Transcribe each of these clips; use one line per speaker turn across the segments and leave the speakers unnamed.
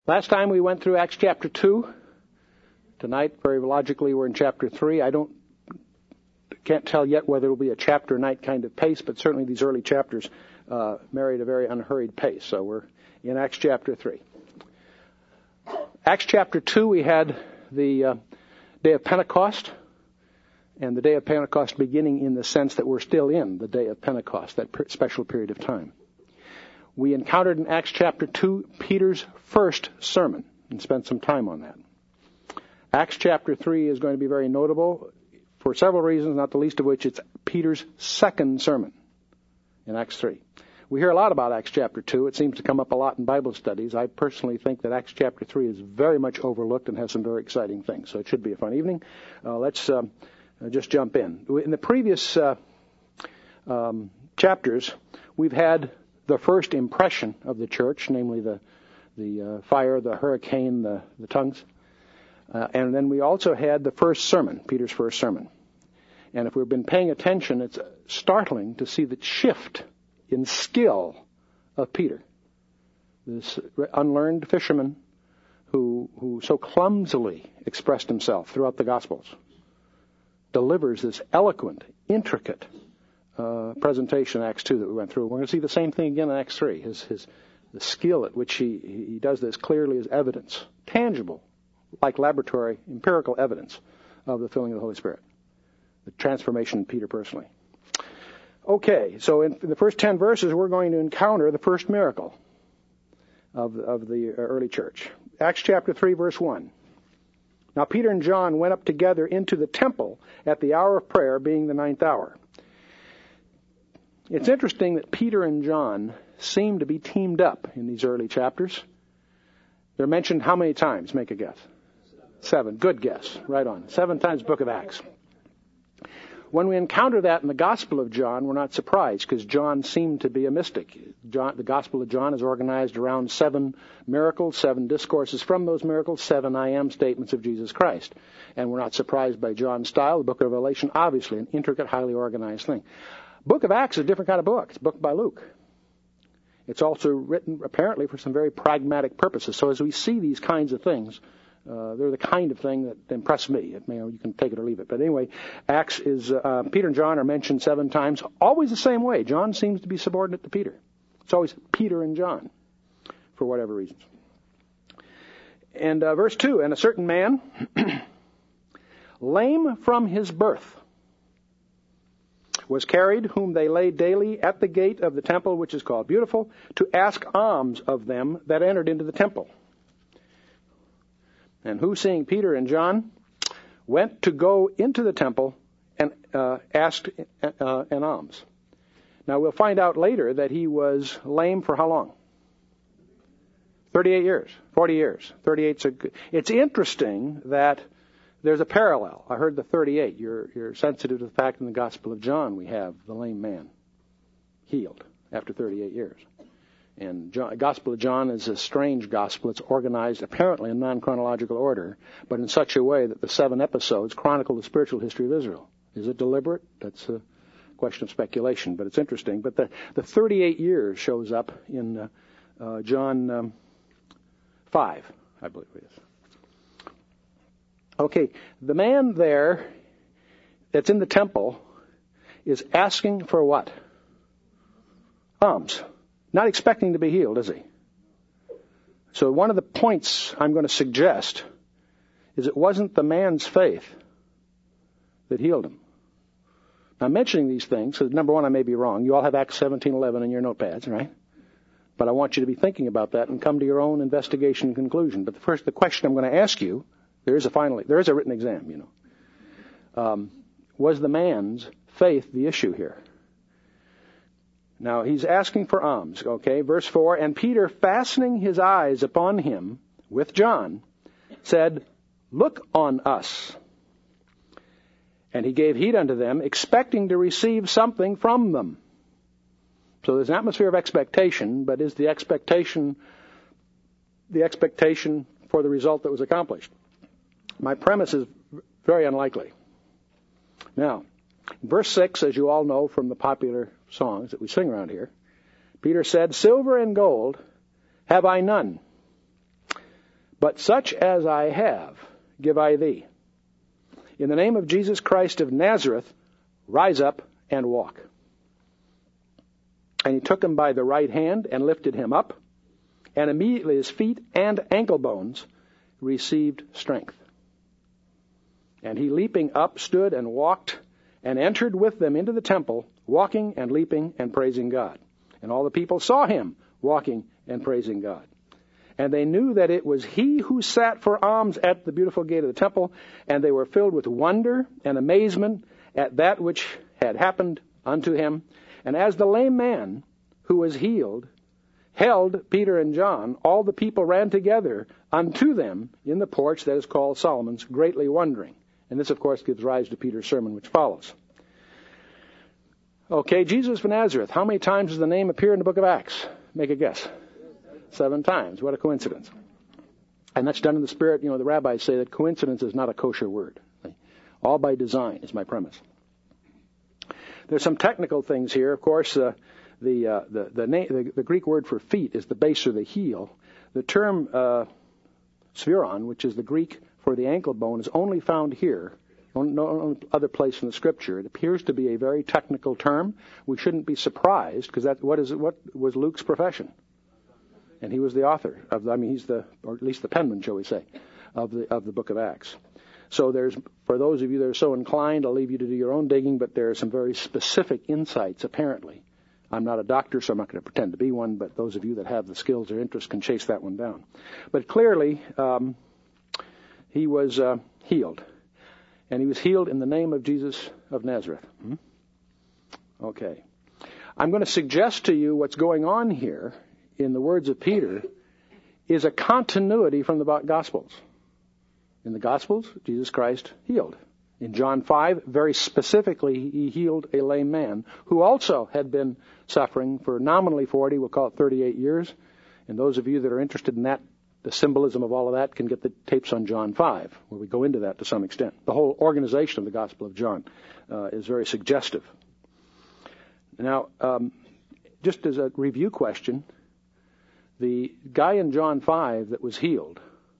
Last time we went through Acts chapter 2. Tonight, very logically, we're in chapter 3. I can't tell yet whether it will be a chapter night kind of pace, but certainly these early chapters married a very unhurried pace. So we're in Acts chapter 3. Acts chapter 2, we had the day of Pentecost, and the day of Pentecost beginning in the sense that we're still in the day of Pentecost, that special period of time. We encountered in Acts chapter 2 Peter's first sermon and spent some time on that. Acts chapter 3 is going to be very notable for several reasons, not the least of which it's Peter's second sermon in Acts 3. We hear a lot about Acts chapter 2. It seems to come up a lot in Bible studies. I personally think that Acts chapter 3 is very much overlooked and has some very exciting things. So it should be a fun evening. Let's just jump in. In the previous chapters, we've had the first impression of the church, namely the fire, the hurricane, the tongues. And then we also had the first sermon, Peter's first sermon. And if we've been paying attention, it's startling to see the shift in skill of Peter, this unlearned fisherman who so clumsily expressed himself throughout the Gospels, delivers this eloquent, intricate presentation in Acts 2 that we went through. We're going to see the same thing again in Acts 3. The skill at which he does this clearly is evidence, tangible, like laboratory, empirical evidence of the filling of the Holy Spirit, the transformation in Peter personally. Okay, so in the first 10 verses, we're going to encounter the first miracle of the early church. Acts chapter 3, verse 1. Now Peter and John went up together into the temple at the hour of prayer, being the 9th hour. It's interesting that Peter and John seem to be teamed up in these early chapters. They're mentioned how many times? Make a guess. 7. Good guess. Right on. 7 times Book of Acts. When we encounter that in the Gospel of John, we're not surprised because John seemed to be a mystic. The Gospel of John is organized around 7 miracles, 7 discourses from those miracles, 7 I am statements of Jesus Christ. And we're not surprised by John's style. The Book of Revelation, obviously, an intricate, highly organized thing. Book of Acts is a different kind of book. It's a book by Luke. It's also written, apparently, for some very pragmatic purposes. So as we see these kinds of things, they're the kind of thing that impress me. You can take it or leave it. But anyway, Acts is, Peter and John are mentioned 7 times, always the same way. John seems to be subordinate to Peter. It's always Peter and John, for whatever reasons. And verse 2, and a certain man, lame from his birth, was carried, whom they laid daily at the gate of the temple, which is called Beautiful, to ask alms of them that entered into the temple. And who, seeing Peter and John, went to go into the temple and asked an alms. Now we'll find out later that he was lame for how long? 38 years, 40 years. 38's a good. It's interesting that there's a parallel. I heard the 38. You're sensitive to the fact in the Gospel of John we have the lame man healed after 38 years. And the Gospel of John is a strange gospel. It's organized apparently in non-chronological order, but in such a way that the 7 episodes chronicle the spiritual history of Israel. Is it deliberate? That's a question of speculation, but it's interesting. But the 38 years shows up in John 5, I believe it is. Okay, the man there that's in the temple is asking for what? Alms. Not expecting to be healed, is he? So one of the points I'm going to suggest is it wasn't the man's faith that healed him. Now, I'm mentioning these things, so number one, I may be wrong. You all have Acts 17:11 in your notepads, right? But I want you to be thinking about that and come to your own investigation and conclusion. But the question I'm going to ask you, there is a written exam, was the man's faith the issue here? Now, he's asking for alms, okay? Verse 4, and Peter, fastening his eyes upon him with John, said, look on us. And he gave heed unto them, expecting to receive something from them. So there's an atmosphere of expectation, but is the expectation for the result that was accomplished? My premise is very unlikely. Now, verse 6, as you all know from the popular songs that we sing around here, Peter said, silver and gold have I none, But such as I have, give I thee. In the name of Jesus Christ of Nazareth, rise up and walk. And he took him by the right hand and lifted him up, and immediately his feet and ankle bones received strength. And he, leaping up, stood and walked, and entered with them into the temple, walking and leaping and praising God. And all the people saw him walking and praising God. And they knew that it was he who sat for alms at the beautiful gate of the temple, and they were filled with wonder and amazement at that which had happened unto him. And as the lame man who was healed held Peter and John, all the people ran together unto them in the porch that is called Solomon's, greatly wondering. And this, of course, gives rise to Peter's sermon, which follows. Okay, Jesus of Nazareth. How many times does the name appear in the book of Acts? Make a guess. 7 times. What a coincidence. And that's done in the spirit. The rabbis say that coincidence is not a kosher word. All by design is my premise. There's some technical things here. Of course, the Greek word for feet is the base or the heel. The term spheron, which is the Greek for the ankle bone, is only found here. No other place in the Scripture. It appears to be a very technical term. We shouldn't be surprised, because what was Luke's profession? And he was the author of, he's or at least the penman, shall we say, of the book of Acts. So for those of you that are so inclined, I'll leave you to do your own digging, but there are some very specific insights, apparently. I'm not a doctor, so I'm not going to pretend to be one, but those of you that have the skills or interest can chase that one down. But clearly, he was healed. And he was healed in the name of Jesus of Nazareth. Okay. I'm going to suggest to you what's going on here, in the words of Peter, is a continuity from the Gospels. In the Gospels, Jesus Christ healed. In John 5, very specifically, he healed a lame man who also had been suffering for nominally 40, we'll call it 38 years. And those of you that are interested in that, the symbolism of all of that, can get the tapes on John 5, where we go into that to some extent. The whole organization of the Gospel of John is very suggestive. Now, just as a review question, the guy in John 5 that was healed,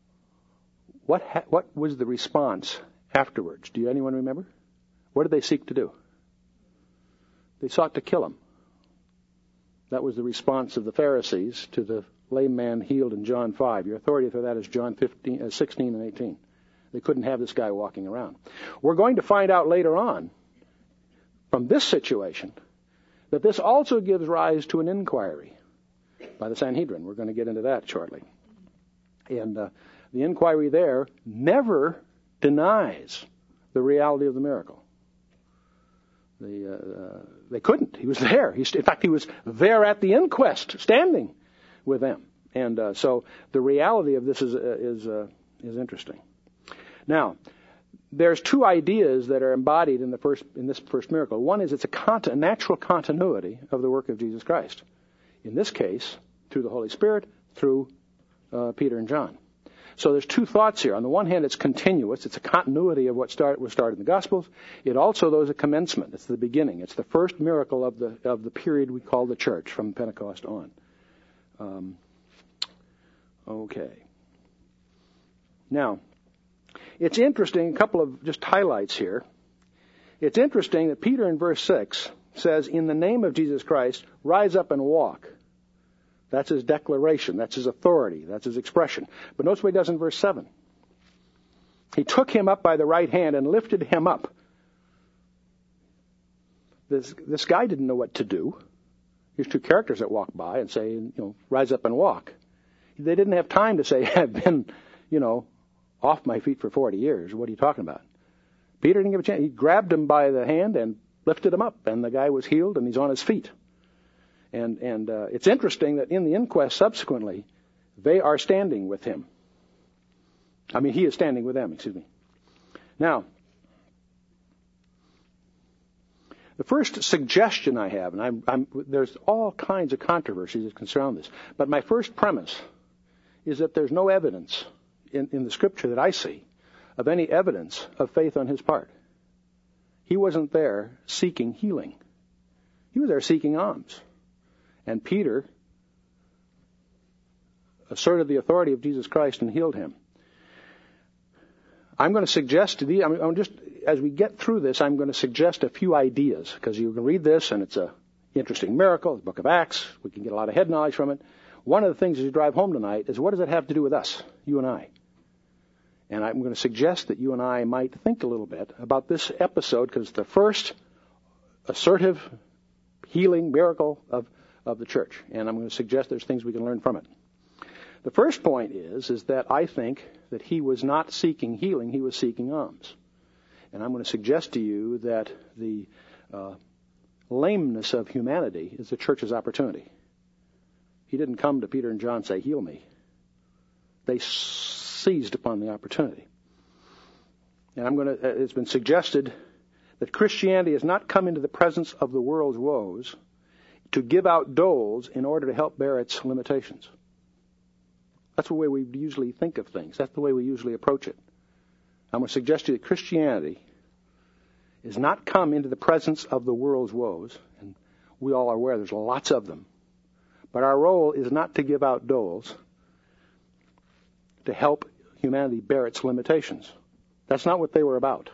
what was the response afterwards? Do anyone remember? What did they seek to do? They sought to kill him. That was the response of the Pharisees to the lame man healed in John 5. Your authority for that is John 16 and 18. They couldn't have this guy walking around. We're going to find out later on, from this situation, that this also gives rise to an inquiry by the Sanhedrin. We're going to get into that shortly. And the inquiry there never denies the reality of the miracle. They couldn't. He was there. In fact, he was there at the inquest, standing with them. And so the reality of this is interesting. Now, there's 2 ideas that are embodied in this first miracle. One is it's a natural continuity of the work of Jesus Christ. In this case, through the Holy Spirit, through Peter and John. So there's 2 thoughts here. On the one hand, it's continuous. It's a continuity of what was started in the Gospels. It also, though, is a commencement. It's the beginning. It's the first miracle of the period we call the church, from Pentecost on. Okay. Now, it's interesting, a couple of just highlights here. It's interesting that Peter in verse 6 says, in the name of Jesus Christ, rise up and walk. That's his declaration. That's his authority. That's his expression. But notice what he does in verse 7. He took him up by the right hand and lifted him up. This guy didn't know what to do. Here's 2 characters that walk by and say, rise up and walk. They didn't have time to say, I've been, off my feet for 40 years. What are you talking about? Peter didn't give a chance. He grabbed him by the hand and lifted him up, and the guy was healed, and he's on his feet. And it's interesting that in the inquest subsequently, they are standing with him. He is standing with them, excuse me. Now, the first suggestion I have, and there's all kinds of controversies that can surround this, but my first premise is that there's no evidence in the Scripture that I see of any evidence of faith on his part. He wasn't there seeking healing. He was there seeking alms. And Peter asserted the authority of Jesus Christ and healed him. I'm going to suggest to thee, as we get through this, I'm going to suggest a few ideas, because you can read this and it's a interesting miracle, the book of Acts. We can get a lot of head knowledge from it. One of the things as you drive home tonight is, what does it have to do with us, you and I? And I'm going to suggest that you and I might think a little bit about this episode, because it's the first assertive healing miracle of the church. And I'm going to suggest there's things we can learn from it. The first point is that I think that he was not seeking healing, he was seeking alms. And I'm going to suggest to you that the lameness of humanity is the church's opportunity. He didn't come to Peter and John and say, heal me. They seized upon the opportunity. And it's been suggested that Christianity has not come into the presence of the world's woes to give out doles in order to help bear its limitations. That's the way we usually think of things. That's the way we usually approach it. I'm going to suggest to you that Christianity is not come into the presence of the world's woes, and we all are aware there's lots of them. But our role is not to give out doles to help humanity bear its limitations. That's not what they were about.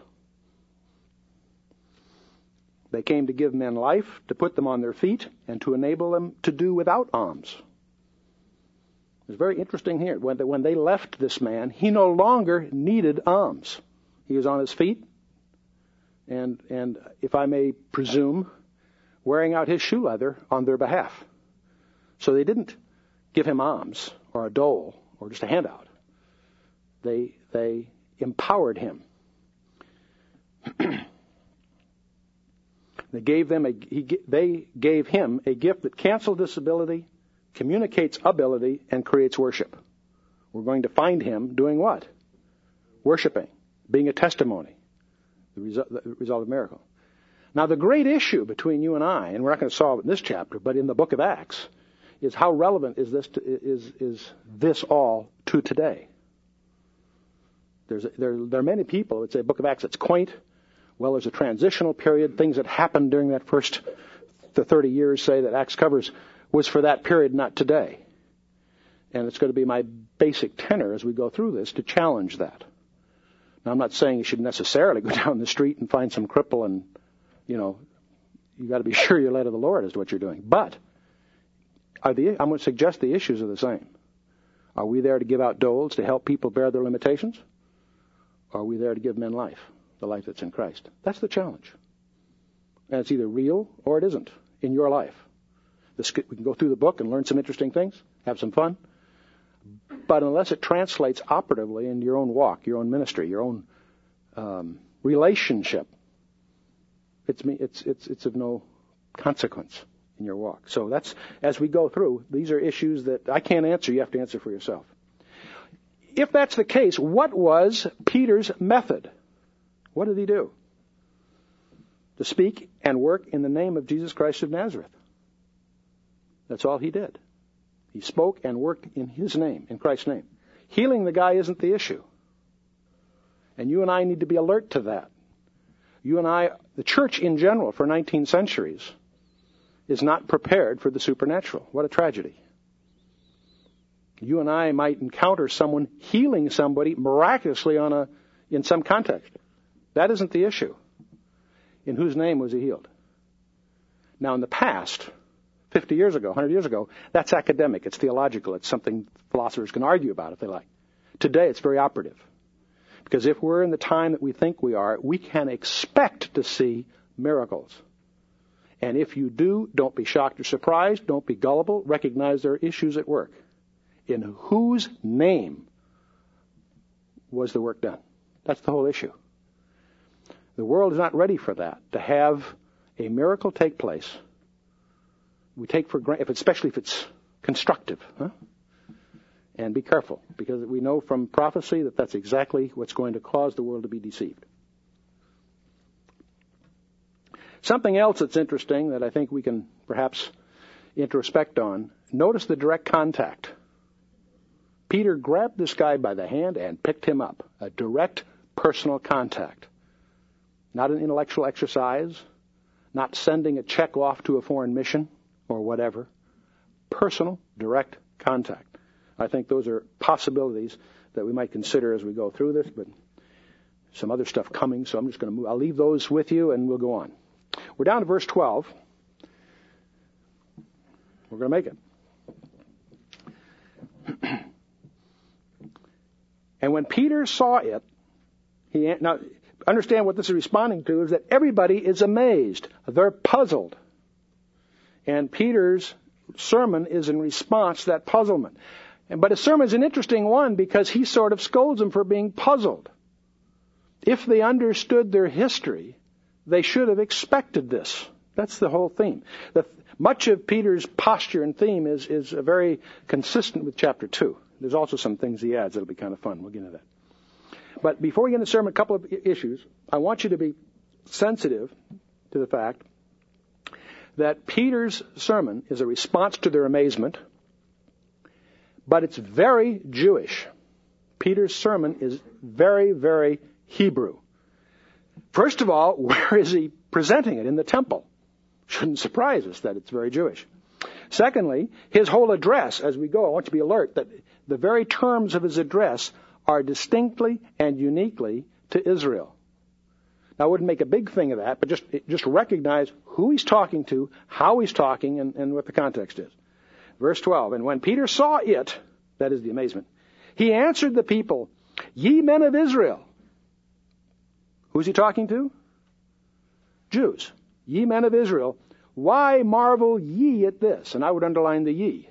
They came to give men life, to put them on their feet, and to enable them to do without alms. It's very interesting here. When they left this man, he no longer needed alms. He was on his feet, and if I may presume, wearing out his shoe leather on their behalf. So they didn't give him alms or a dole or just a handout. They empowered him. They gave him a gift that cancels disability, communicates ability, and creates worship. We're going to find him doing what? Worshiping, being a testimony, the result of miracle. Now, the great issue between you and I, and we're not going to solve it in this chapter, but in the book of Acts, is how relevant is this all to today? There are many people that say book of Acts, it's quaint. Well, there's a transitional period. Things that happened during that the 30 years, say, that Acts covers, was for that period, not today. And it's going to be my basic tenor as we go through this to challenge that. Now, I'm not saying you should necessarily go down the street and find some cripple and, you got to be sure you're led of the Lord as to what you're doing. But I'm going to suggest the issues are the same. Are we there to give out doles to help people bear their limitations? Or are we there to give men life, the life that's in Christ? That's the challenge. And it's either real or it isn't in your life. We can go through the book and learn some interesting things, have some fun. But unless it translates operatively in your own walk, your own ministry, your own relationship, it's of no consequence in your walk. So that's, as we go through, these are issues that I can't answer. You have to answer for yourself. If that's the case, what was Peter's method? What did he do? To speak and work in the name of Jesus Christ of Nazareth. That's all he did. He spoke and worked in his name, in Christ's name. Healing the guy isn't the issue. And you and I need to be alert to that. You and I, the church in general for 19 centuries, is not prepared for the supernatural. What a tragedy. You and I might encounter someone healing somebody miraculously in some context. That isn't the issue. In whose name was he healed? Now, in the past, 50 years ago, 100 years ago, that's academic. It's theological. It's something philosophers can argue about if they like. Today, it's very operative. Because if we're in the time that we think we are, we can expect to see miracles. And if you do, don't be shocked or surprised. Don't be gullible. Recognize there are issues at work. In whose name was the work done? That's the whole issue. The world is not ready for that, to have a miracle take place. We take for granted, especially if it's constructive. And be careful, because we know from prophecy that that's exactly what's going to cause the world to be deceived. Something else that's interesting that I think we can perhaps introspect on, notice the direct contact. Peter grabbed this guy by the hand and picked him up. A direct personal contact. Not an intellectual exercise, not sending a check off to a foreign mission or whatever. Personal, direct contact. I think those are possibilities that we might consider as we go through this, but some other stuff coming, so I'm just going to move. I'll leave those with you, and we'll go on. We're down to verse 12. We're going to make it. And when Peter saw it, now understand what this is responding to is that everybody is amazed. They're puzzled. And Peter's sermon is in response to that puzzlement. But his sermon is an interesting one because he sort of scolds them for being puzzled. If they understood their history, they should have expected this. That's the whole theme. Much of Peter's posture and theme is very consistent with chapter 2. There's also some things he adds that'll be kind of fun. We'll get into that. But before we get into the sermon, a couple of issues. I want you to be sensitive to the fact that Peter's sermon is a response to their amazement, but it's very Jewish. Peter's sermon is very, very Hebrew. First of all, where is he presenting it? In the temple. Shouldn't surprise us that it's very Jewish. Secondly, his whole address, as we go, I want you to be alert that the very terms of his address are distinctly and uniquely to Israel. Now, I wouldn't make a big thing of that, but just recognize who he's talking to, how he's talking, and what the context is. Verse 12, and when Peter saw it, that is the amazement, he answered the people, ye men of Israel. Who's he talking to? Jews. Ye men of Israel, why marvel ye at this? And I would underline the ye.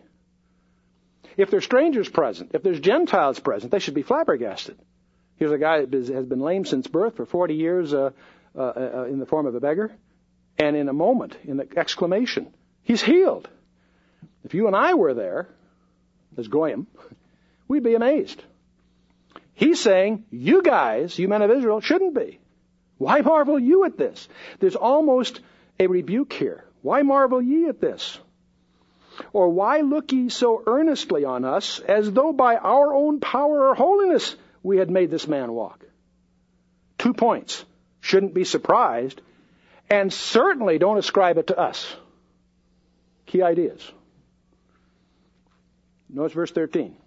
If there's strangers present, if there's Gentiles present, they should be flabbergasted. Here's a guy that has been lame since birth for 40 years in the form of a beggar. And in a moment, in an exclamation, he's healed. If you and I were there, as Goyim, we'd be amazed. He's saying, you guys, you men of Israel, shouldn't be. Why marvel you at this? There's almost a rebuke here. Why marvel ye at this? Or why look ye so earnestly on us, as though by our own power or holiness we had made this man walk? 2 points. Shouldn't be surprised, and certainly don't ascribe it to us. Key ideas. Notice verse 13.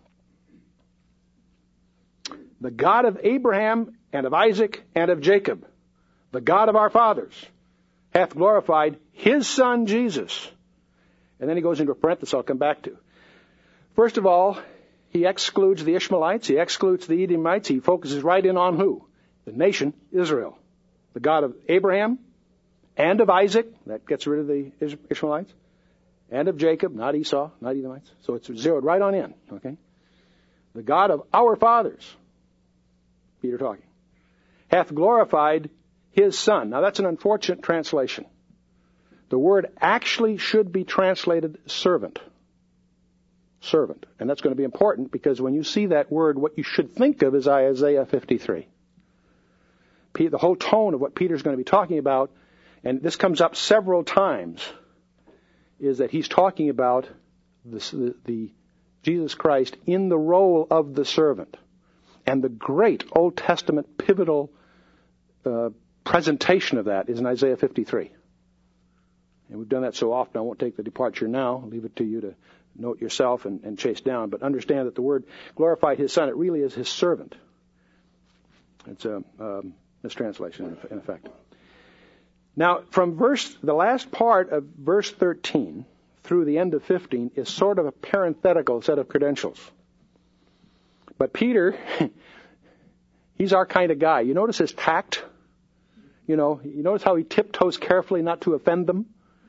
The God of Abraham and of Isaac and of Jacob, the God of our fathers, hath glorified his Son Jesus. And then he goes into a parenthesis I'll come back to. First of all, he excludes the Ishmaelites, he excludes the Edomites, he focuses right in on who? The nation, Israel. The God of Abraham and of Isaac, that gets rid of the Ishmaelites, and of Jacob, not Esau, not Edomites. So it's zeroed right on in, okay? The God of our fathers, Peter talking, hath glorified his Son. Now that's an unfortunate translation. The word actually should be translated servant. Servant. And that's going to be important because when you see that word, what you should think of is Isaiah 53. The whole tone of what Peter's going to be talking about, and this comes up several times, is that he's talking about the Jesus Christ in the role of the servant. And the great Old Testament pivotal presentation of that is in Isaiah 53. And we've done that so often, I won't take the departure now. I'll leave it to you to note yourself and chase down. But understand that the word glorified his Son, it really is his servant. It's a mistranslation, in effect. Now, from the last part of verse 13 through the end of 15 is sort of a parenthetical set of credentials. But Peter, he's our kind of guy. You notice his tact? You notice how he tiptoes carefully not to offend them?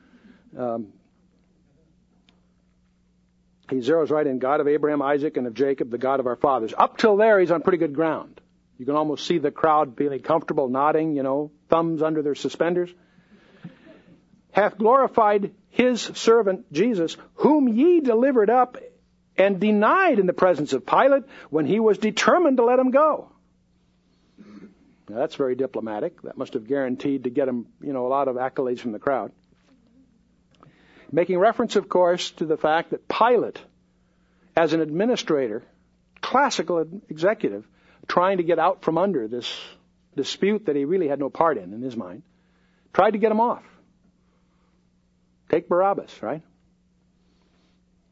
He zeroes right in, God of Abraham, Isaac, and of Jacob, the God of our fathers. Up till there, he's on pretty good ground. You can almost see the crowd feeling comfortable, nodding, thumbs under their suspenders. Hath glorified his servant Jesus, whom ye delivered up and denied in the presence of Pilate when he was determined to let him go. Now, that's very diplomatic. That must have guaranteed to get him, a lot of accolades from the crowd. Making reference, of course, to the fact that Pilate, as an administrator, classical executive, trying to get out from under this dispute that he really had no part in his mind, tried to get him off. Take Barabbas, right?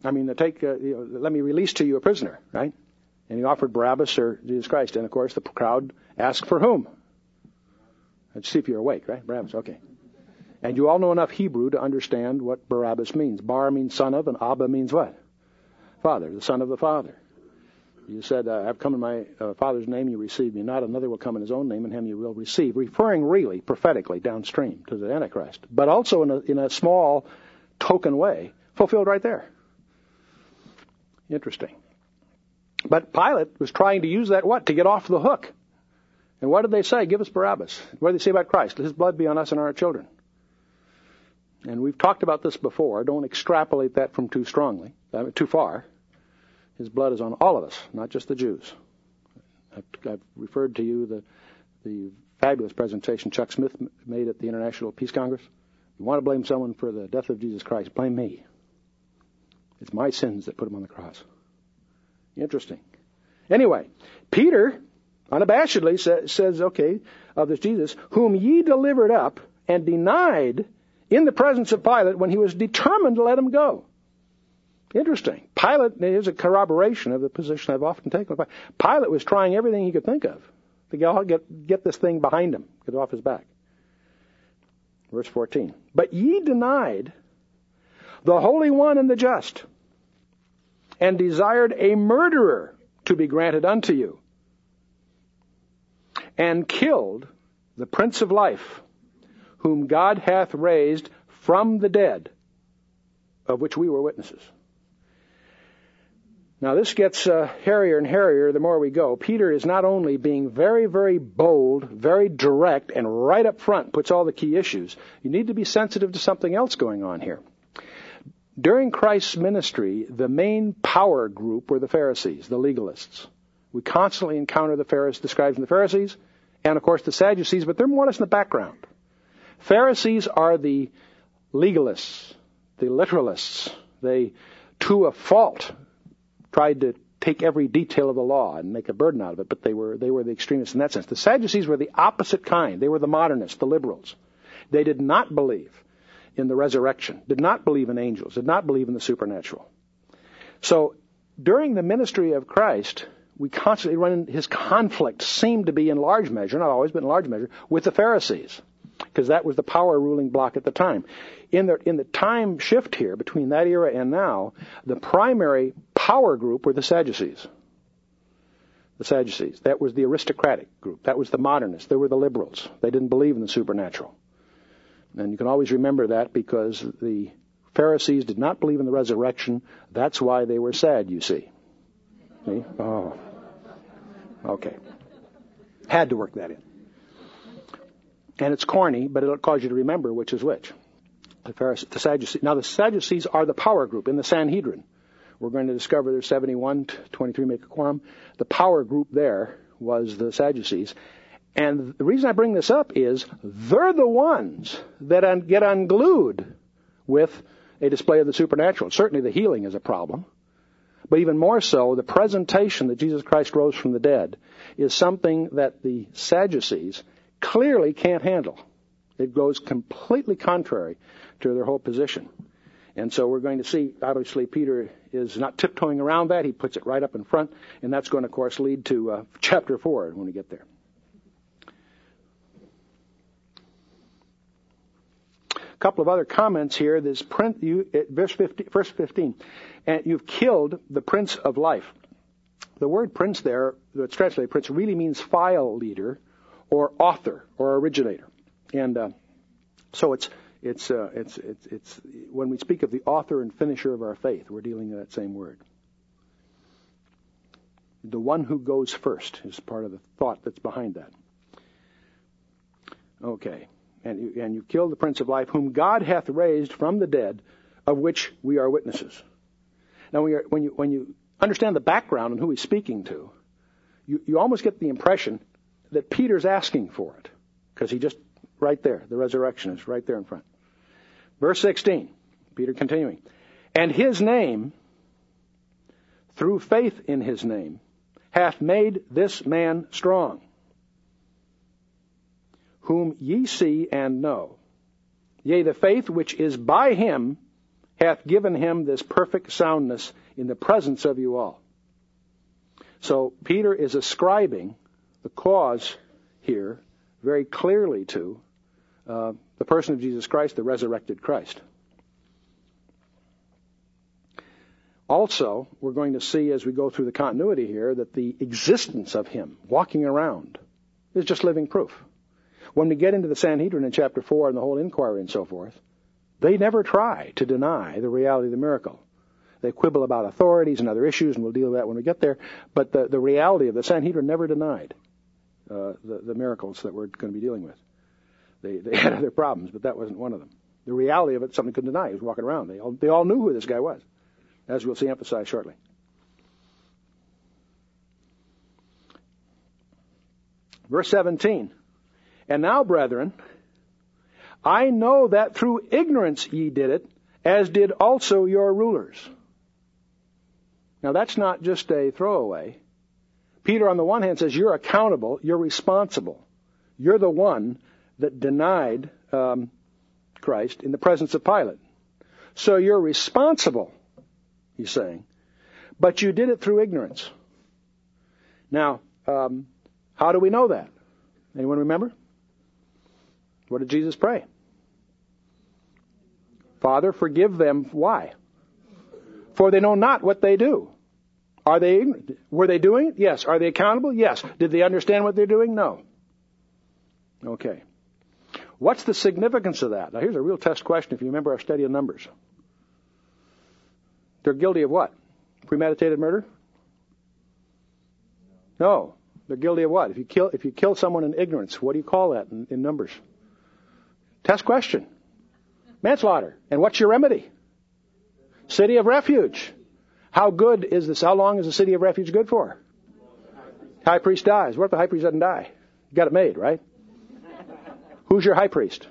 let me release to you a prisoner, right? And he offered Barabbas or Jesus Christ. And, of course, the crowd asked for whom? Let's see if you're awake, right? Barabbas, okay. And you all know enough Hebrew to understand what Barabbas means. Bar means son of, and Abba means what? Father, the son of the Father. You said, I've come in my Father's name, you receive me not. Another will come in his own name, and him you will receive. Referring really, prophetically, downstream to the Antichrist. But also in a small token way, fulfilled right there. Interesting. But Pilate was trying to use that what? To get off the hook. And what did they say? Give us Barabbas. What did they say about Christ? Let his blood be on us and on our children. And we've talked about this before. Don't extrapolate that from too far. His blood is on all of us, not just the Jews. I've referred to you the fabulous presentation Chuck Smith made at the International Peace Congress. You want to blame someone for the death of Jesus Christ, blame me. It's my sins that put him on the cross. Interesting. Anyway, Peter unabashedly says, okay, of this Jesus, whom ye delivered up and denied in the presence of Pilate when he was determined to let him go. Interesting. Pilate, here's a corroboration of the position I've often taken. Pilate was trying everything he could think of to get this thing behind him, get it off his back. Verse 14. But ye denied the Holy One and the Just, and desired a murderer to be granted unto you, and killed the Prince of Life, whom God hath raised from the dead, of which we were witnesses. Now this gets hairier and hairier the more we go. Peter is not only being very, very bold, very direct, and right up front puts all the key issues. You need to be sensitive to something else going on here. During Christ's ministry, the main power group were the Pharisees, the legalists. We constantly encounter the Pharisees, described in the Pharisees, and of course the Sadducees, but they're more or less in the background. Pharisees are the legalists, the literalists. They, to a fault, tried to take every detail of the law and make a burden out of it, but they were the extremists in that sense. The Sadducees were the opposite kind. They were the modernists, the liberals. They did not believe in the resurrection, did not believe in angels, did not believe in the supernatural. So during the ministry of Christ, we constantly run into his conflict seemed to be in large measure, not always, but in large measure, with the Pharisees, because that was the power ruling bloc at the time. In the time shift here between that era and now, the primary power group were the Sadducees. The Sadducees. That was the aristocratic group. That was the modernists. They were the liberals. They didn't believe in the supernatural. And you can always remember that because the Pharisees did not believe in the resurrection. That's why they were sad, you see. See? Oh. Okay. Had to work that in. And it's corny, but it'll cause you to remember which is which. The Sadducees. Now, the Sadducees are the power group in the Sanhedrin. We're going to discover there's 71, 23 make a quorum. The power group there was the Sadducees. And the reason I bring this up is they're the ones that get unglued with a display of the supernatural. Certainly the healing is a problem. But even more so, the presentation that Jesus Christ rose from the dead is something that the Sadducees clearly can't handle. It goes completely contrary to their whole position. And so we're going to see, obviously, Peter is not tiptoeing around that. He puts it right up in front. And that's going to, of course, lead to chapter 4 when we get there. A couple of other comments here. This verse 15. And you've killed the Prince of Life. The word prince there, that's translated prince, really means file leader or author or originator. And so it's when we speak of the author and finisher of our faith, we're dealing with that same word. The one who goes first is part of the thought that's behind that. Okay. And you killed the Prince of Life, whom God hath raised from the dead, of which we are witnesses. Now, when you understand the background and who he's speaking to, you almost get the impression that Peter's asking for it, because he just, right there, the resurrection is right there in front. Verse 16, Peter continuing, and his name, through faith in his name, hath made this man strong, whom ye see and know. Yea, the faith which is by him hath given him this perfect soundness in the presence of you all. So Peter is ascribing the cause here very clearly to the person of Jesus Christ, the resurrected Christ. Also, we're going to see as we go through the continuity here that the existence of him walking around is just living proof. When we get into the Sanhedrin in chapter 4 and the whole inquiry and so forth, they never try to deny the reality of the miracle. They quibble about authorities and other issues, and we'll deal with that when we get there. But the reality of the Sanhedrin never denied the miracles that we're going to be dealing with. They had other problems, but that wasn't one of them. The reality of it, something couldn't deny. He was walking around. They all knew who this guy was, as we'll see emphasized shortly. Verse 17, and now, brethren, I know that through ignorance ye did it, as did also your rulers. Now, that's not just a throwaway. Peter, on the one hand, says you're accountable, you're responsible. You're the one that denied Christ in the presence of Pilate. So you're responsible, he's saying. But you did it through ignorance. Now, how do we know that? Anyone remember? What did Jesus pray? Father, forgive them. Why? For they know not what they do. Are they ignorant? Were they doing it? Yes. Are they accountable? Yes. Did they understand what they're doing? No. Okay. What's the significance of that? Now, here's a real test question if you remember our study of Numbers. They're guilty of what? Premeditated murder? No. They're guilty of what? If you kill someone in ignorance, what do you call that in Numbers? Test question. Manslaughter. And what's your remedy? City of refuge. How good is this? How long is the city of refuge good for? High priest dies. What if the high priest doesn't die? You got it made, right? Who's your high priest?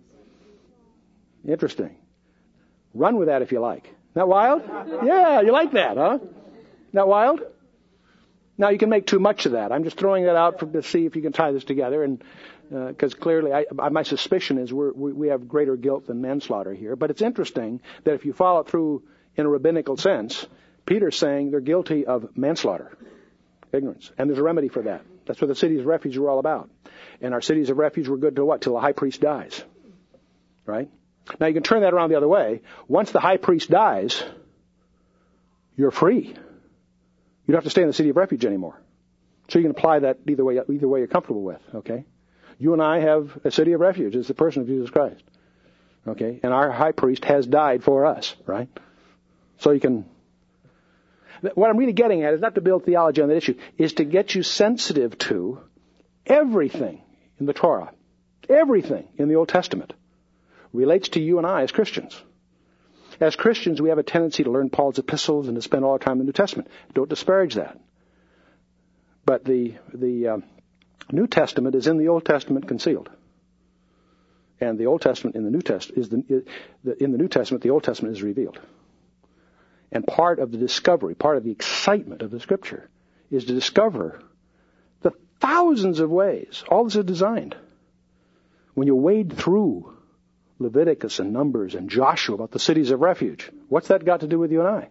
Interesting. Run with that if you like. Isn't that wild? Yeah, you like that, huh? Isn't that wild? Now, you can make too much of that. I'm just throwing that out to see if you can tie this together. And because clearly, my suspicion is we have greater guilt than manslaughter here. But it's interesting that if you follow it through in a rabbinical sense, Peter's saying they're guilty of manslaughter, ignorance. And there's a remedy for that. That's what the cities of refuge were all about. And our cities of refuge were good to what? Till the high priest dies. Right? Now, you can turn that around the other way. Once the high priest dies, you're free. You don't have to stay in the city of refuge anymore. So you can apply that either way you're comfortable with, okay? You and I have a city of refuge. It's the person of Jesus Christ, okay? And our high priest has died for us, right? So you can... What I'm really getting at is not to build theology on that issue, is to get you sensitive to everything in the Torah, everything in the Old Testament relates to you and I as Christians. As Christians, we have a tendency to learn Paul's epistles and to spend all our time in the New Testament. Don't disparage that. But the New Testament is in the Old Testament concealed. And the Old Testament in the New Testament in the New Testament, the Old Testament is revealed. And part of the discovery, part of the excitement of the Scripture is to discover the thousands of ways all this is designed. When you wade through Leviticus and Numbers and Joshua about the cities of refuge, what's that got to do with you and I?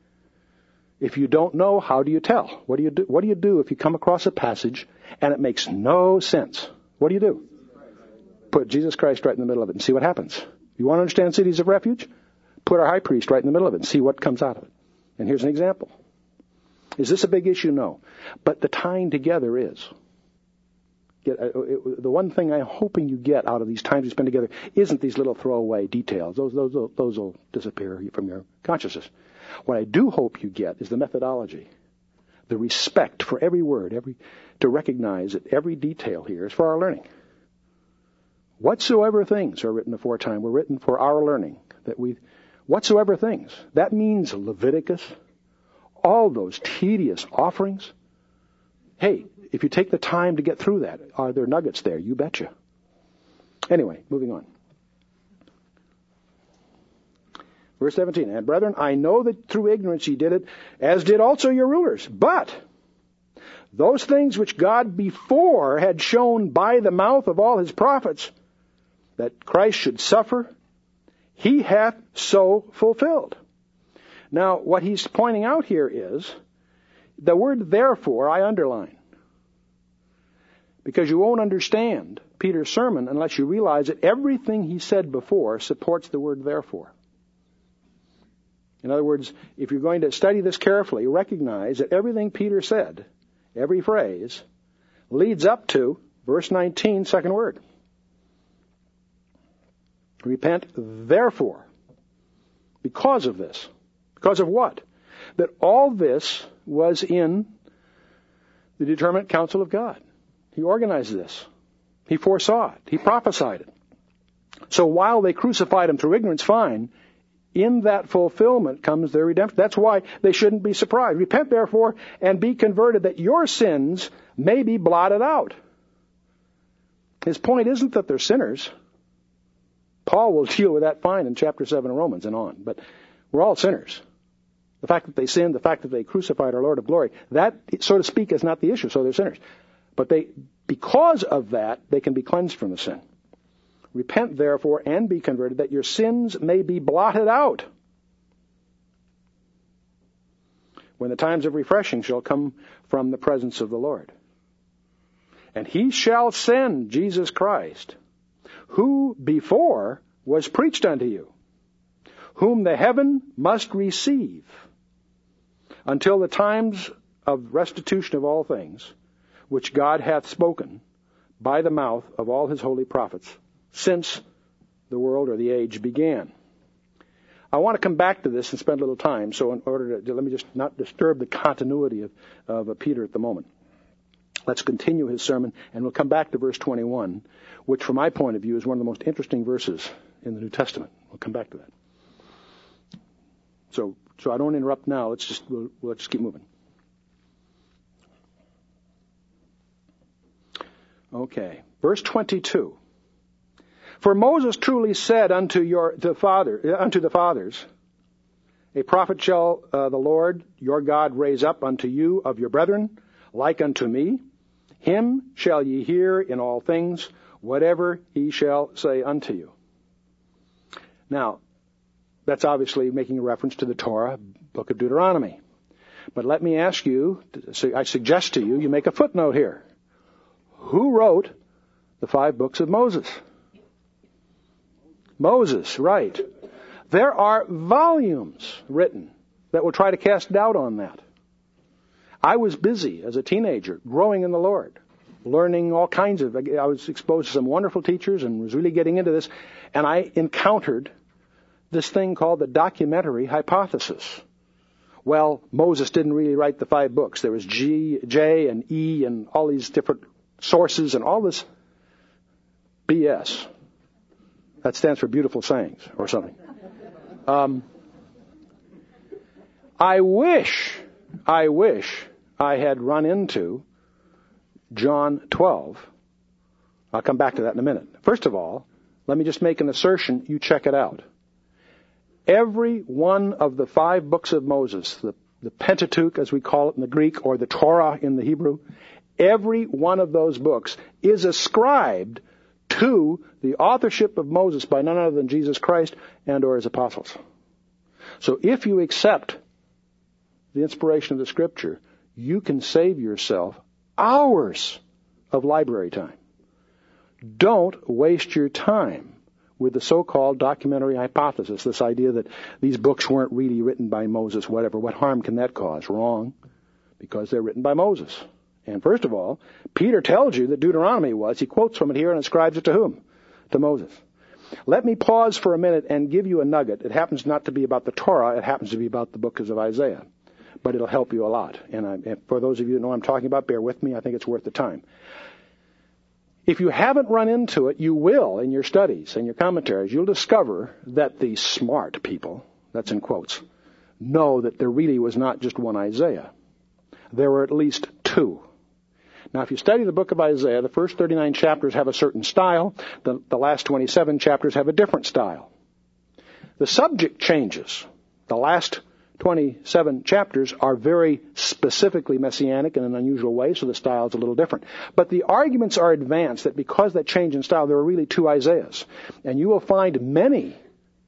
If you don't know, how do you tell? What do you do? What do you do if you come across a passage and it makes no sense? What do you do? Put Jesus Christ right in the middle of it and see what happens. You want to understand cities of refuge? Put our high priest right in the middle of it and see what comes out of it. And here's an example. Is this a big issue? No. But the tying together is. The one thing I'm hoping you get out of these times we spend together isn't these little throwaway details. Those will disappear from your consciousness. What I do hope you get is the methodology, the respect for every word, to recognize that every detail here is for our learning. Whatsoever things are written aforetime were written for our learning. Whatsoever things. That means Leviticus, all those tedious offerings. Hey, if you take the time to get through that, are there nuggets there? You betcha. Anyway, moving on. Verse 17, and brethren, I know that through ignorance ye did it, as did also your rulers. But those things which God before had shown by the mouth of all his prophets, that Christ should suffer, he hath so fulfilled. Now, what he's pointing out here is the word therefore I underline, because you won't understand Peter's sermon unless you realize that everything he said before supports the word therefore. In other words, if you're going to study this carefully, recognize that everything Peter said, every phrase, leads up to verse 19, second word. Repent, therefore, because of this. Because of what? That all this was in the determinate counsel of God. He organized this. He foresaw it. He prophesied it. So while they crucified him through ignorance, fine, in that fulfillment comes their redemption. That's why they shouldn't be surprised. Repent, therefore, and be converted, that your sins may be blotted out. His point isn't that they're sinners. Paul will deal with that fine in chapter 7 of Romans and on. But we're all sinners. The fact that they sinned, the fact that they crucified our Lord of glory, that, so to speak, is not the issue. So they're sinners. But because of that, they can be cleansed from the sin. Repent, therefore, and be converted, that your sins may be blotted out, when the times of refreshing shall come from the presence of the Lord. And he shall send Jesus Christ, who before was preached unto you, whom the heaven must receive, until the times of restitution of all things, which God hath spoken by the mouth of all his holy prophets, since the world or the age began. I want to come back to this and spend a little time, so in order to let me just not disturb the continuity of Peter at the moment. Let's continue his sermon, and we'll come back to verse 21, which from my point of view is one of the most interesting verses in the New Testament. We'll come back to that. So I don't interrupt now. Let's just keep moving. Okay, verse 22. For Moses truly said unto the fathers, a prophet shall the Lord your God raise up unto you of your brethren, like unto me. Him shall ye hear in all things, whatever he shall say unto you. Now, that's obviously making a reference to the Torah, book of Deuteronomy. But let me ask you, I suggest to you, you make a footnote here. Who wrote the 5 books of Moses? Moses, right. There are volumes written that will try to cast doubt on that. I was busy as a teenager, growing in the Lord, learning all kinds of, I was exposed to some wonderful teachers and was really getting into this, and I encountered this thing called the documentary hypothesis. Well, Moses didn't really write the 5 books. There was G, J, and E, and all these different sources, and all this BS. That stands for beautiful sayings or something. I wish I had run into John 12. I'll come back to that in a minute. First of all, let me just make an assertion. You check it out. Every one of the 5 books of Moses, the Pentateuch as we call it in the Greek, or the Torah in the Hebrew, every one of those books is ascribed to the authorship of Moses by none other than Jesus Christ and or his apostles. So if you accept the inspiration of the Scripture, you can save yourself hours of library time. Don't waste your time with the so-called documentary hypothesis, this idea that these books weren't really written by Moses, whatever. What harm can that cause? Wrong, because they're written by Moses. And first of all, Peter tells you that Deuteronomy was. He quotes from it here and ascribes it to whom? To Moses. Let me pause for a minute and give you a nugget. It happens not to be about the Torah. It happens to be about the books of Isaiah. But it'll help you a lot. And for those of you that know what I'm talking about, bear with me. I think it's worth the time. If you haven't run into it, you will in your studies and your commentaries. You'll discover that the smart people, that's in quotes, know that there really was not just one Isaiah. There were at least 2. Now, if you study the book of Isaiah, the first 39 chapters have a certain style. The last 27 chapters have a different style. The subject changes. The last 27 chapters are very specifically messianic in an unusual way, so the style is a little different. But the arguments are advanced that because that change in style, there are really 2 Isaiahs. And you will find many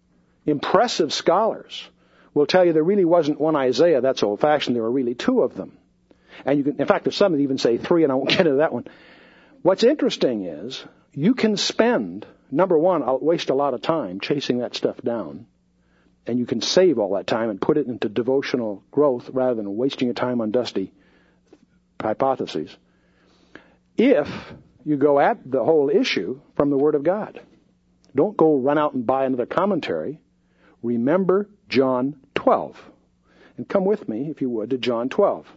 impressive scholars will tell you there really wasn't one Isaiah. That's old-fashioned. There were really two of them. And you can, in fact, there's some that even say three, and I won't get into that one. What's interesting is you can spend, number one, I'll waste a lot of time chasing that stuff down, and you can save all that time and put it into devotional growth rather than wasting your time on dusty hypotheses, if you go at the whole issue from the Word of God. Don't go run out and buy another commentary. Remember John 12. And come with me, if you would, to John 12.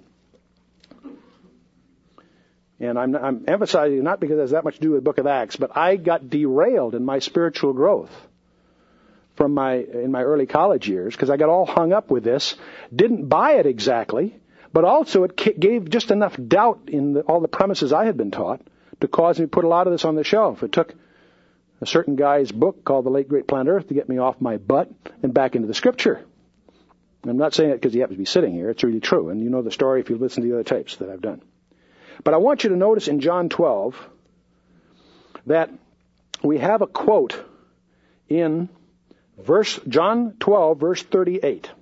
And I'm emphasizing not because it has that much to do with the book of Acts, but I got derailed in my spiritual growth in my early college years because I got all hung up with this, didn't buy it exactly, but also it gave just enough doubt in all the premises I had been taught to cause me to put a lot of this on the shelf. It took a certain guy's book called The Late Great Planet Earth to get me off my butt and back into the Scripture. I'm not saying it because he happens to be sitting here. It's really true. And you know the story if you listen to the other tapes that I've done. But I want you to notice in John 12 that we have a quote in John 12, verse 38.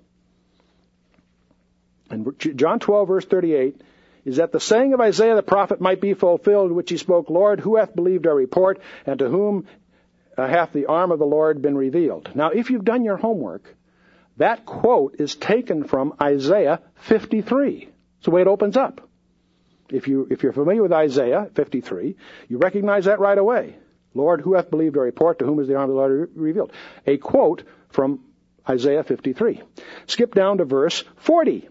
And John 12, verse 38 is that the saying of Isaiah the prophet might be fulfilled, which he spoke, Lord, who hath believed our report, and to whom hath the arm of the Lord been revealed? Now, if you've done your homework, that quote is taken from Isaiah 53. It's the way it opens up. If you're familiar with Isaiah 53, you recognize that right away. Lord, who hath believed our report, to whom is the arm of the Lord revealed? A quote from Isaiah 53. Skip down to verse 40.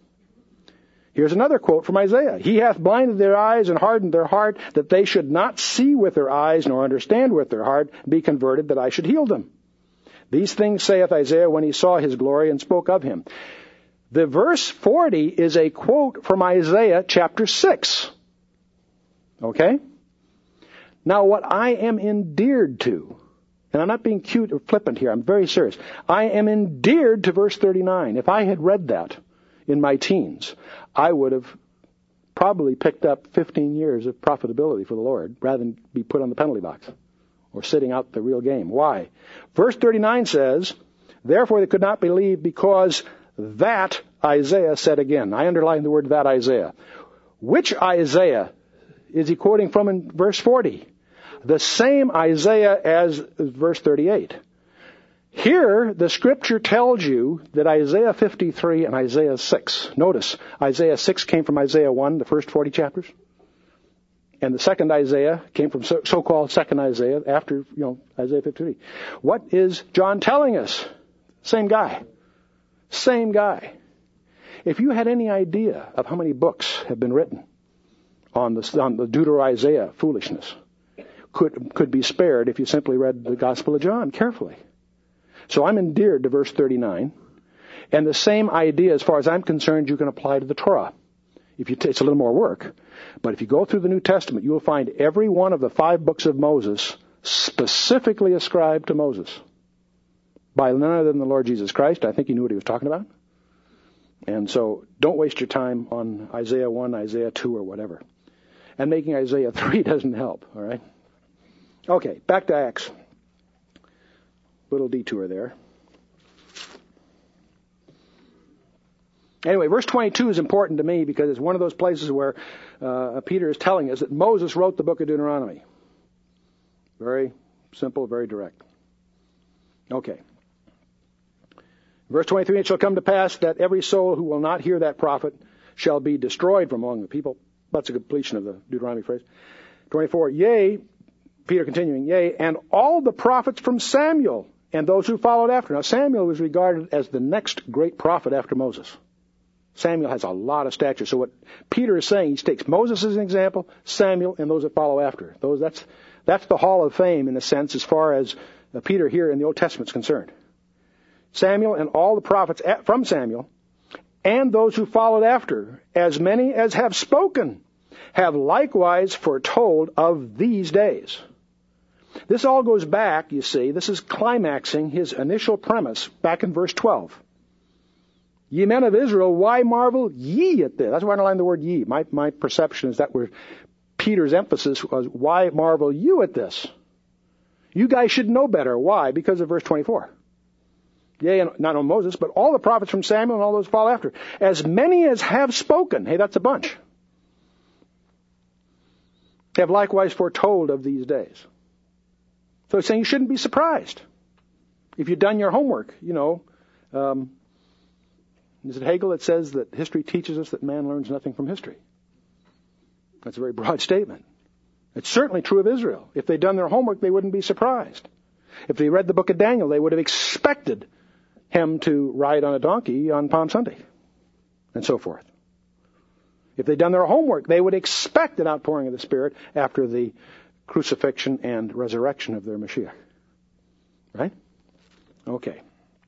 Here's another quote from Isaiah. He hath blinded their eyes and hardened their heart, that they should not see with their eyes, nor understand with their heart, be converted, that I should heal them. These things saith Isaiah when he saw his glory and spoke of him. The verse 40 is a quote from Isaiah chapter 6. Okay? Now what I am endeared to, and I'm not being cute or flippant here, I'm very serious. I am endeared to verse 39. If I had read that in my teens, I would have probably picked up 15 years of profitability for the Lord rather than be put on the penalty box or sitting out the real game. Why? Verse 39 says, therefore they could not believe because that Isaiah said again. I underline the word that Isaiah. Which Isaiah is he quoting from in verse 40? The same Isaiah as verse 38. Here, the Scripture tells you that Isaiah 53 and Isaiah 6. Notice, Isaiah 6 came from Isaiah 1, the first 40 chapters. And the second Isaiah came from so-called second Isaiah after, Isaiah 53. What is John telling us? Same guy. Same guy. If you had any idea of how many books have been written on the Deutero-Isaiah foolishness, could be spared if you simply read the Gospel of John carefully. So I'm endeared to verse 39, and the same idea, as far as I'm concerned, you can apply to the Torah. It's a little more work, but if you go through the New Testament, you will find every one of the 5 books of Moses specifically ascribed to Moses by none other than the Lord Jesus Christ. I think he knew what he was talking about. And so don't waste your time on Isaiah 1, Isaiah 2, or whatever. And making Isaiah 3 doesn't help, all right? Okay, back to Acts. Little detour there. Anyway, verse 22 is important to me because it's one of those places where Peter is telling us that Moses wrote the book of Deuteronomy. Very simple, very direct. Okay. Verse 23, it shall come to pass that every soul who will not hear that prophet shall be destroyed from among the people. That's a completion of the Deuteronomy phrase. 24, yea, Peter continuing, yea, and all the prophets from Samuel and those who followed after. Now, Samuel was regarded as the next great prophet after Moses. Samuel has a lot of stature. So what Peter is saying, he takes Moses as an example, Samuel, and those that follow after. That's the hall of fame, in a sense, as far as Peter here in the Old Testament is concerned. Samuel and all the prophets from Samuel, and those who followed after, as many as have spoken, have likewise foretold of these days. This all goes back, you see, this is climaxing his initial premise back in verse 12. Ye men of Israel, why marvel ye at this? That's why I underline the word ye. My perception is that Peter's emphasis was, why marvel you at this? You guys should know better. Why? Because of verse 24. Yea, and not on Moses, but all the prophets from Samuel and all those follow after. As many as have spoken, hey, that's a bunch, have likewise foretold of these days. So it's saying you shouldn't be surprised. If you've done your homework, is it Hegel that says that history teaches us that man learns nothing from history? That's a very broad statement. It's certainly true of Israel. If they'd done their homework, they wouldn't be surprised. If they read the book of Daniel, they would have expected him to ride on a donkey on Palm Sunday, and so forth. If they'd done their homework, they would expect an outpouring of the Spirit after the crucifixion and resurrection of their Mashiach. Right? Okay.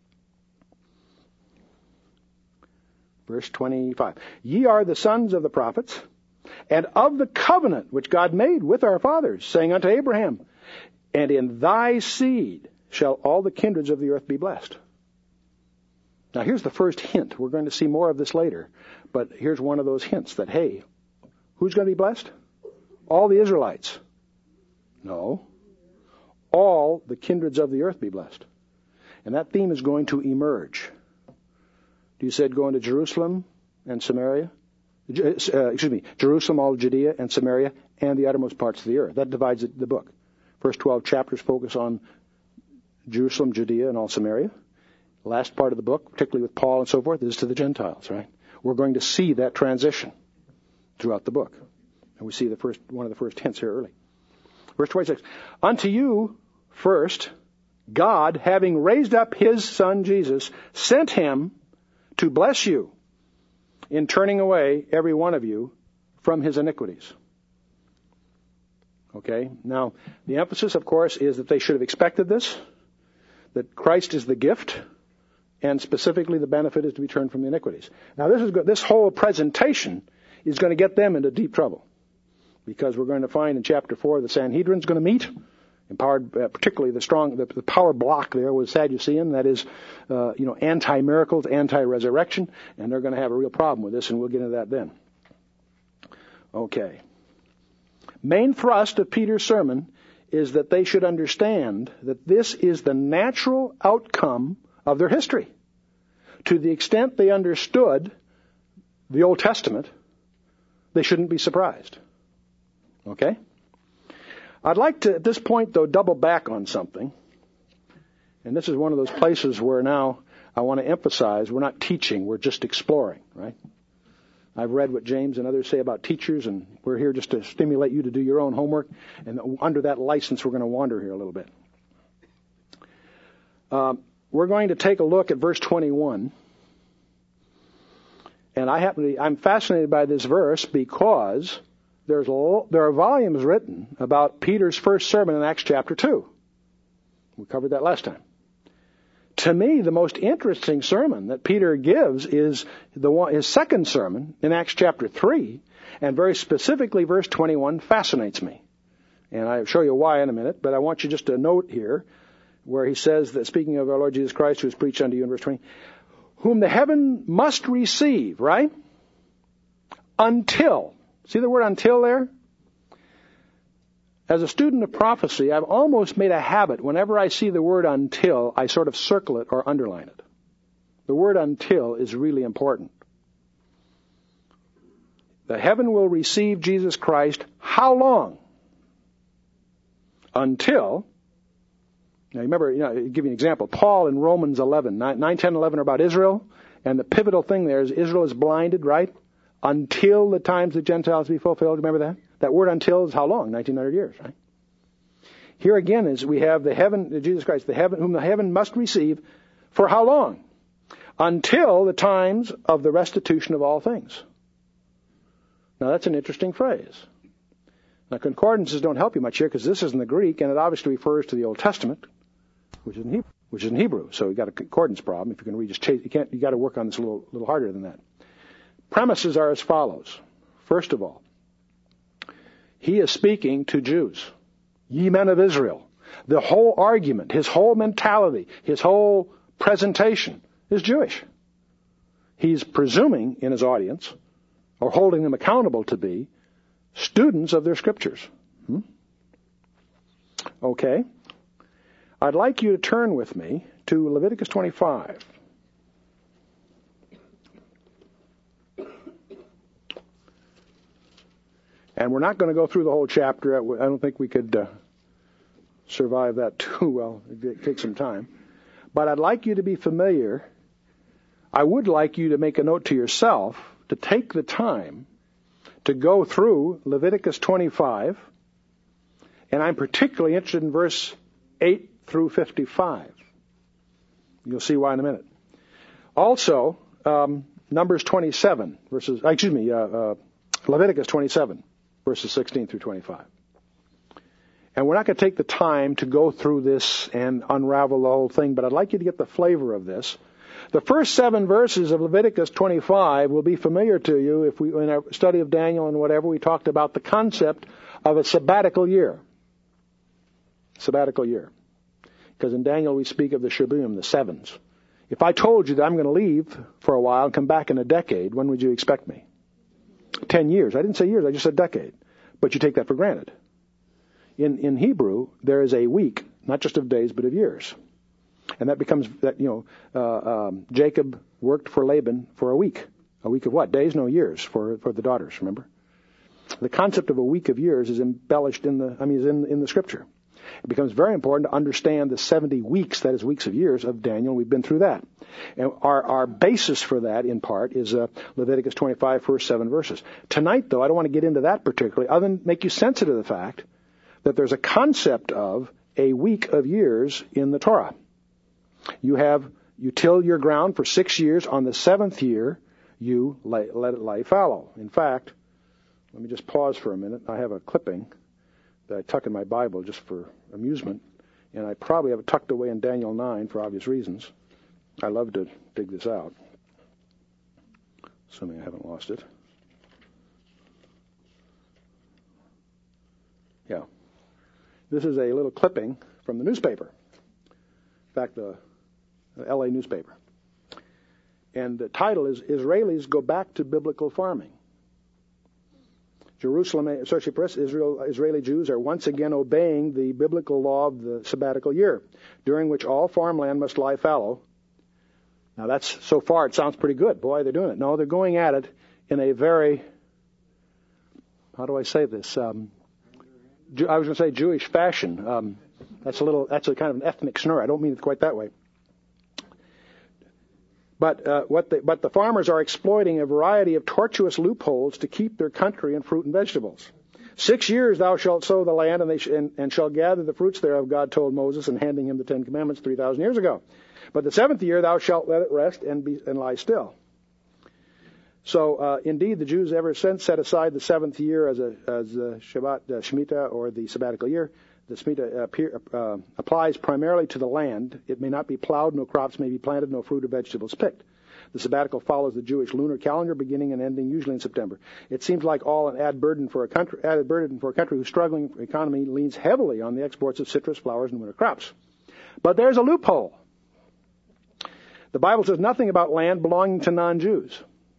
Verse 25. Ye are the sons of the prophets, and of the covenant which God made with our fathers, saying unto Abraham, and in thy seed shall all the kindreds of the earth be blessed. Now here's the first hint. We're going to see more of this later. But here's one of those hints that, hey, who's going to be blessed? All the Israelites. No. All the kindreds of the earth be blessed. And that theme is going to emerge. You said going to Jerusalem and Samaria? Jerusalem, all Judea and Samaria, and the uttermost parts of the earth. That divides the book. First 12 chapters focus on Jerusalem, Judea, and all Samaria. The last part of the book, particularly with Paul and so forth, is to the Gentiles, right? We're going to see that transition throughout the book. And we see one of the first hints here early. Verse 26. Unto you first, God, having raised up his Son Jesus, sent him to bless you in turning away every one of you from his iniquities. Okay? Now, the emphasis, of course, is that they should have expected this, that Christ is the gift, and specifically the benefit is to be turned from the iniquities. Now, this whole presentation is going to get them into deep trouble, because we're going to find in chapter 4 the Sanhedrin's going to meet, empowered, particularly the power block there was Sadducean, that is, anti-miracles, anti-resurrection, and they're going to have a real problem with this, and we'll get into that then. Okay. Main thrust of Peter's sermon is that they should understand that this is the natural outcome of their history. To the extent they understood the Old Testament, they shouldn't be surprised. Okay? I'd like to, at this point, though, double back on something. And this is one of those places where now I want to emphasize we're not teaching, we're just exploring, right? I've read what James and others say about teachers, and we're here just to stimulate you to do your own homework. And under that license, we're going to wander here a little bit. We're going to take a look at verse 21. And I'm fascinated by this verse because there are volumes written about Peter's first sermon in Acts chapter 2. We covered that last time. To me, the most interesting sermon that Peter gives is his second sermon in Acts chapter 3, and very specifically verse 21 fascinates me. And I'll show you why in a minute, but I want you just to note here where he says that, speaking of our Lord Jesus Christ, who is preached unto you in verse 20, whom the heaven must receive, right? Until. See the word until there? As a student of prophecy, I've almost made a habit, whenever I see the word until, I sort of circle it or underline it. The word until is really important. The heaven will receive Jesus Christ how long? Until, now remember, I'll give you an example. Paul in Romans 11, 9, 10, 11 are about Israel, and the pivotal thing there is Israel is blinded, right? Until the times of the Gentiles be fulfilled. Remember that? That word until is how long? 1900 years, right? Here again is we have the heaven, Jesus Christ, the heaven, whom the heaven must receive for how long? Until the times of the restitution of all things. Now that's an interesting phrase. Now concordances don't help you much here because this is in the Greek and it obviously refers to the Old Testament, which is in Hebrew. So you got a concordance problem. If you can read, you got to work on this a little harder than that. Premises are as follows. First of all, he is speaking to Jews, ye men of Israel. The whole argument, his whole mentality, his whole presentation is Jewish. He's presuming in his audience, or holding them accountable to be, students of their scriptures. Okay. I'd like you to turn with me to Leviticus 25. And we're not going to go through the whole chapter. I don't think we could survive that too well. It takes some time. But I'd like you to be familiar. I would like you to make a note to yourself to take the time to go through Leviticus 25. And I'm particularly interested in verse 8 through 55. You'll see why in a minute. Also, Numbers 27, Leviticus 27, verses 16 through 25. And we're not going to take the time to go through this and unravel the whole thing, but I'd like you to get the flavor of this. The first 7 verses of Leviticus 25 will be familiar to you if we, in our study of Daniel and whatever, we talked about the concept of a sabbatical year. Sabbatical year. Because in Daniel we speak of the Shabuim, the 7s. If I told you that I'm going to leave for a while and come back in a decade, when would you expect me? 10 years. I didn't say years, I just said decade. But you take that for granted. In Hebrew, there is a week, not just of days, but of years. And that becomes that, Jacob worked for Laban for a week. A week of what? Days? No, years for the daughters, remember? The concept of a week of years is embellished in the scripture. It becomes very important to understand the 70 weeks, that is weeks of years, of Daniel. We've been through that. And our basis for that, in part, is Leviticus 25, first 7 verses. Tonight, though, I don't want to get into that particularly, other than make you sensitive to the fact that there's a concept of a week of years in the Torah. You till your ground for 6 years. On the 7th year, you let it lie fallow. In fact, let me just pause for a minute. I have a clipping that I tuck in my Bible just for amusement, and I probably have it tucked away in Daniel 9 for obvious reasons. I love to dig this out, assuming I haven't lost it. Yeah. This is a little clipping from the newspaper. In fact, the L.A. newspaper. And the title is, Israelis Go Back to Biblical Farming. Jerusalem, Associated Press, Israeli Jews are once again obeying the biblical law of the sabbatical year, during which all farmland must lie fallow. Now so far it sounds pretty good. Boy, they're doing it. No, they're going at it in a very, how do I say this? I was going to say Jewish fashion. That's a kind of an ethnic slur. I don't mean it quite that way. But the farmers are exploiting a variety of tortuous loopholes to keep their country in fruit and vegetables. 6 years thou shalt sow the land, and shall gather the fruits thereof, God told Moses in handing him the 10 Commandments 3,000 years ago. But the 7th year thou shalt let it rest and lie still. So indeed, the Jews ever since set aside the 7th year as a Shemitah, or the sabbatical year. The Shemitah applies primarily to the land. It may not be plowed, no crops may be planted, no fruit or vegetables picked. The sabbatical follows the Jewish lunar calendar, beginning and ending usually in September. It seems like all an added burden for a country whose struggling economy leans heavily on the exports of citrus, flowers, and winter crops. But there's a loophole. The Bible says nothing about land belonging to non-Jews.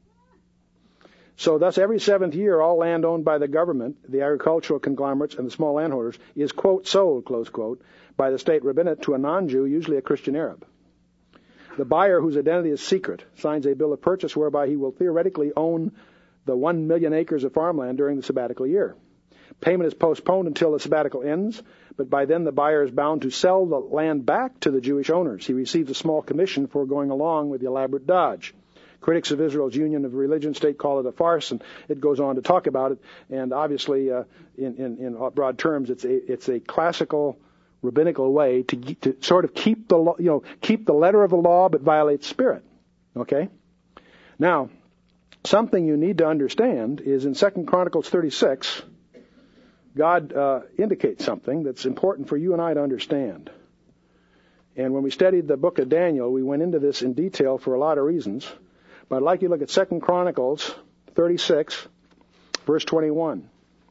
So thus, every 7th year, all land owned by the government, the agricultural conglomerates, and the small landholders is, quote, sold, close quote, by the state rabbinate to a non-Jew, usually a Christian Arab. The buyer, whose identity is secret, signs a bill of purchase whereby he will theoretically own the 1 million acres of farmland during the sabbatical year. Payment is postponed until the sabbatical ends, but by then the buyer is bound to sell the land back to the Jewish owners. He receives a small commission for going along with the elaborate dodge. Critics of Israel's union of religion and state call it a farce, and it goes on to talk about it. And obviously, in broad terms, it's a classical rabbinical way to sort of keep the law, keep the letter of the law, but violate the spirit. Okay. Now, something you need to understand is in 2 Chronicles 36, God indicates something that's important for you and I to understand. And when we studied the book of Daniel, we went into this in detail for a lot of reasons. But I'd like you to look at 2 Chronicles 36, verse 21.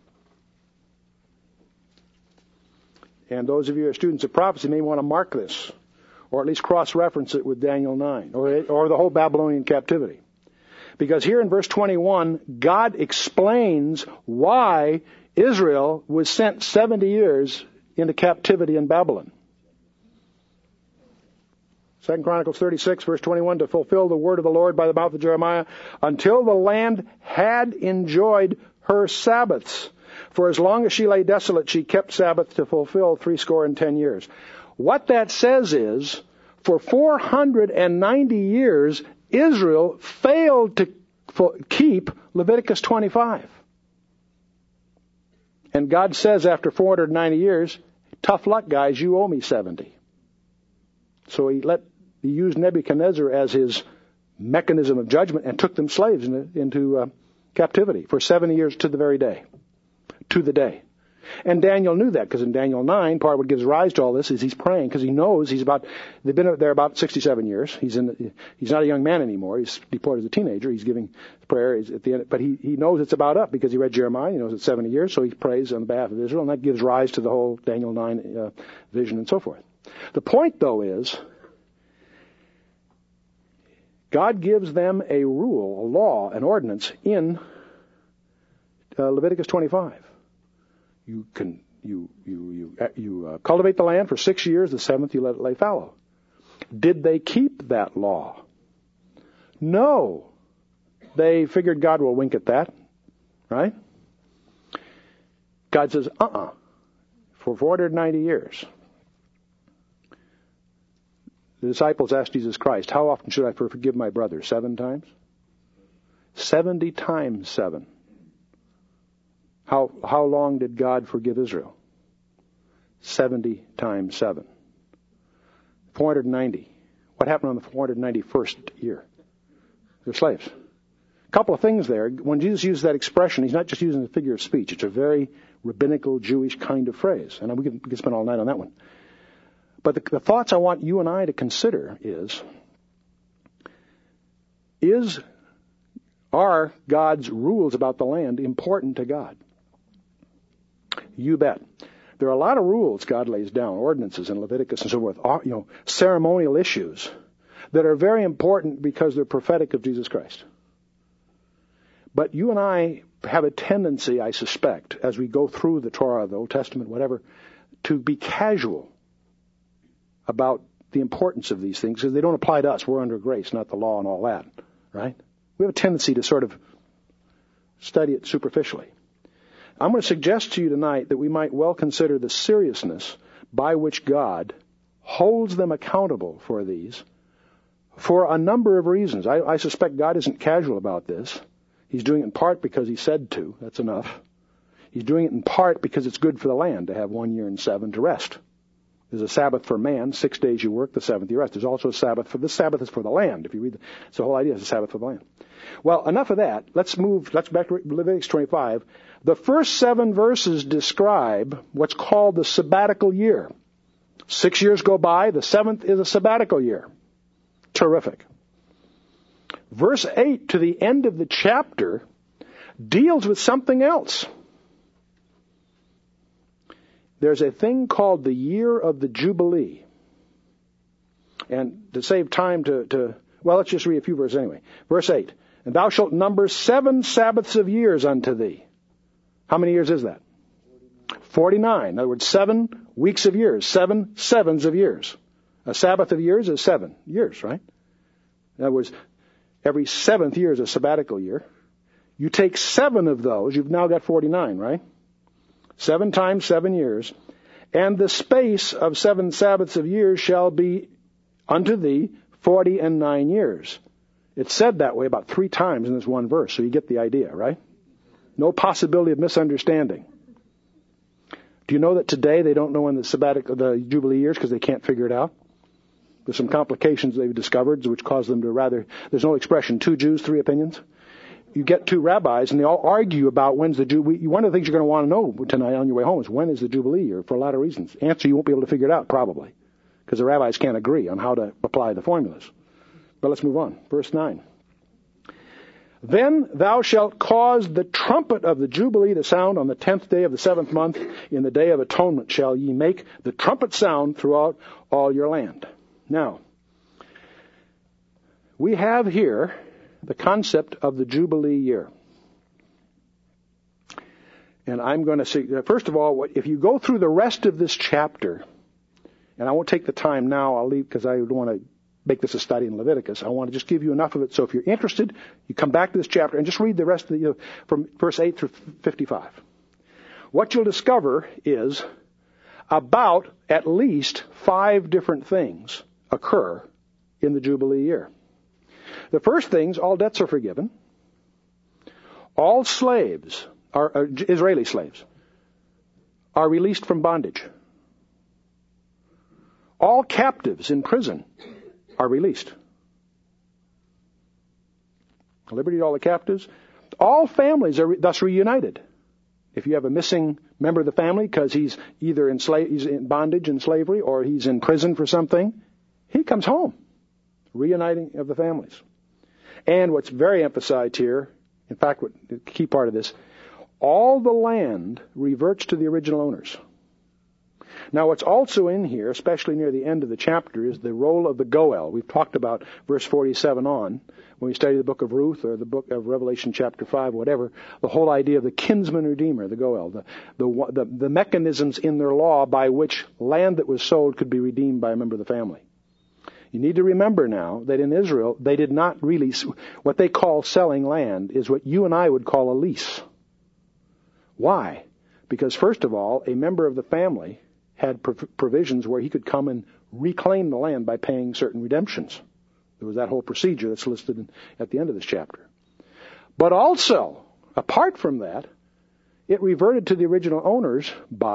And those of you who are students of prophecy may want to mark this, or at least cross-reference it with Daniel 9, or the whole Babylonian captivity. Because here in verse 21, God explains why Israel was sent 70 years into captivity in Babylon. 2 Chronicles 36, verse 21, to fulfill the word of the Lord by the mouth of Jeremiah, until the land had enjoyed her Sabbaths. For as long as she lay desolate, she kept Sabbath to fulfill 70 years. What that says is, for 490 years, Israel failed to keep Leviticus 25. And God says after 490 years, tough luck, guys, you owe me 70. So he used Nebuchadnezzar as his mechanism of judgment and took them slaves into captivity for 70 years to the very day. To the day. And Daniel knew that, because in Daniel 9, part of what gives rise to all this is he's praying, because he knows they've been there about 67 years. He's not a young man anymore. He's deployed as a teenager. He's giving prayer at the end, but he knows it's about up, because he read Jeremiah. He knows it's 70 years, so he prays on behalf of Israel, and that gives rise to the whole Daniel 9 vision and so forth. The point, though, is God gives them a rule, a law, an ordinance in Leviticus 25. You cultivate the land for 6 years, the seventh you let it lay fallow. Did they keep that law? No. They figured God will wink at that, right? God says, for 490 years. The disciples asked Jesus Christ, how often should I forgive my brother? 7 times? 70 times 7. How long did God forgive Israel? 70 times 7. 490. What happened on the 491st year? They're slaves. A couple of things there. When Jesus used that expression, he's not just using a figure of speech. It's a very rabbinical, Jewish kind of phrase. And we can spend all night on that one. But the thoughts I want you and I to consider are God's rules about the land important to God? You bet. There are a lot of rules God lays down, ordinances in Leviticus and so forth, ceremonial issues that are very important because they're prophetic of Jesus Christ. But you and I have a tendency, I suspect, as we go through the Torah, the Old Testament, whatever, to be casual about the importance of these things, because they don't apply to us. We're under grace, not the law and all that, right? We have a tendency to sort of study it superficially. I'm going to suggest to you tonight that we might well consider the seriousness by which God holds them accountable for these for a number of reasons. I suspect God isn't casual about this. He's doing it in part because he said to. That's enough. He's doing it in part because it's good for the land to have 1 year and 7 to rest. There's a Sabbath for man, 6 days you work, the seventh you rest. There's also a Sabbath for, this Sabbath is for the land. If you read, it's the whole idea is a Sabbath for the land. Well, enough of that. Let's back to Leviticus 25. The first 7 verses describe what's called the sabbatical year. 6 years go by, the 7th is a sabbatical year. Terrific. Verse 8 to the end of the chapter deals with something else. There's a thing called the year of the Jubilee. And to save time let's just read a few verses anyway. Verse 8, and thou shalt number 7 Sabbaths of years unto thee. How many years is that? 49. In other words, 7 weeks of years, 7 sevens of years. A Sabbath of years is 7 years, right? In other words, every 7th year is a sabbatical year. You take 7 of those, you've now got 49, right? 7 times 7 years. And the space of 7 Sabbaths of years shall be unto thee 49 years. It's said that way about 3 times in this one verse, so you get the idea, right? No possibility of misunderstanding. Do you know that today they don't know when the Jubilee years because they can't figure it out? There's some complications they've discovered which cause them to there's no expression, 2 Jews, 3 opinions. You get 2 rabbis, and they all argue about when's the Jubilee. One of the things you're going to want to know tonight on your way home is when is the Jubilee year, for a lot of reasons. Answer, you won't be able to figure it out, probably, because the rabbis can't agree on how to apply the formulas. But let's move on. Verse 9. Then thou shalt cause the trumpet of the Jubilee to sound on the 10th day of the 7th month. In the day of atonement shall ye make the trumpet sound throughout all your land. Now, we have here the concept of the Jubilee year. And I'm going to say, first of all, if you go through the rest of this chapter, and I won't take the time now, I'll leave because I don't want to make this a study in Leviticus. I want to just give you enough of it so if you're interested, you come back to this chapter and just read the rest of the, from verse 8 through 55. What you'll discover is about at least 5 different things occur in the Jubilee year. The first things, all debts are forgiven. All slaves, Israeli slaves, are released from bondage. All captives in prison are released. Liberty to all the captives. All families are thus reunited. If you have a missing member of the family because he's either he's in bondage and slavery or he's in prison for something, he comes home. Reuniting of the families. And what's very emphasized here, in fact, the key part of this, all the land reverts to the original owners. Now, what's also in here, especially near the end of the chapter, is the role of the Goel. We've talked about verse 47 on, when we study the book of Ruth or the book of Revelation chapter 5, whatever, the whole idea of the kinsman redeemer, the Goel, the mechanisms in their law by which land that was sold could be redeemed by a member of the family. You need to remember now that in Israel, they did not really, what they call selling land is what you and I would call a lease. Why? Because first of all, a member of the family had provisions where he could come and reclaim the land by paying certain redemptions. There was that whole procedure that's listed at the end of this chapter. But also, apart from that, it reverted to the original owners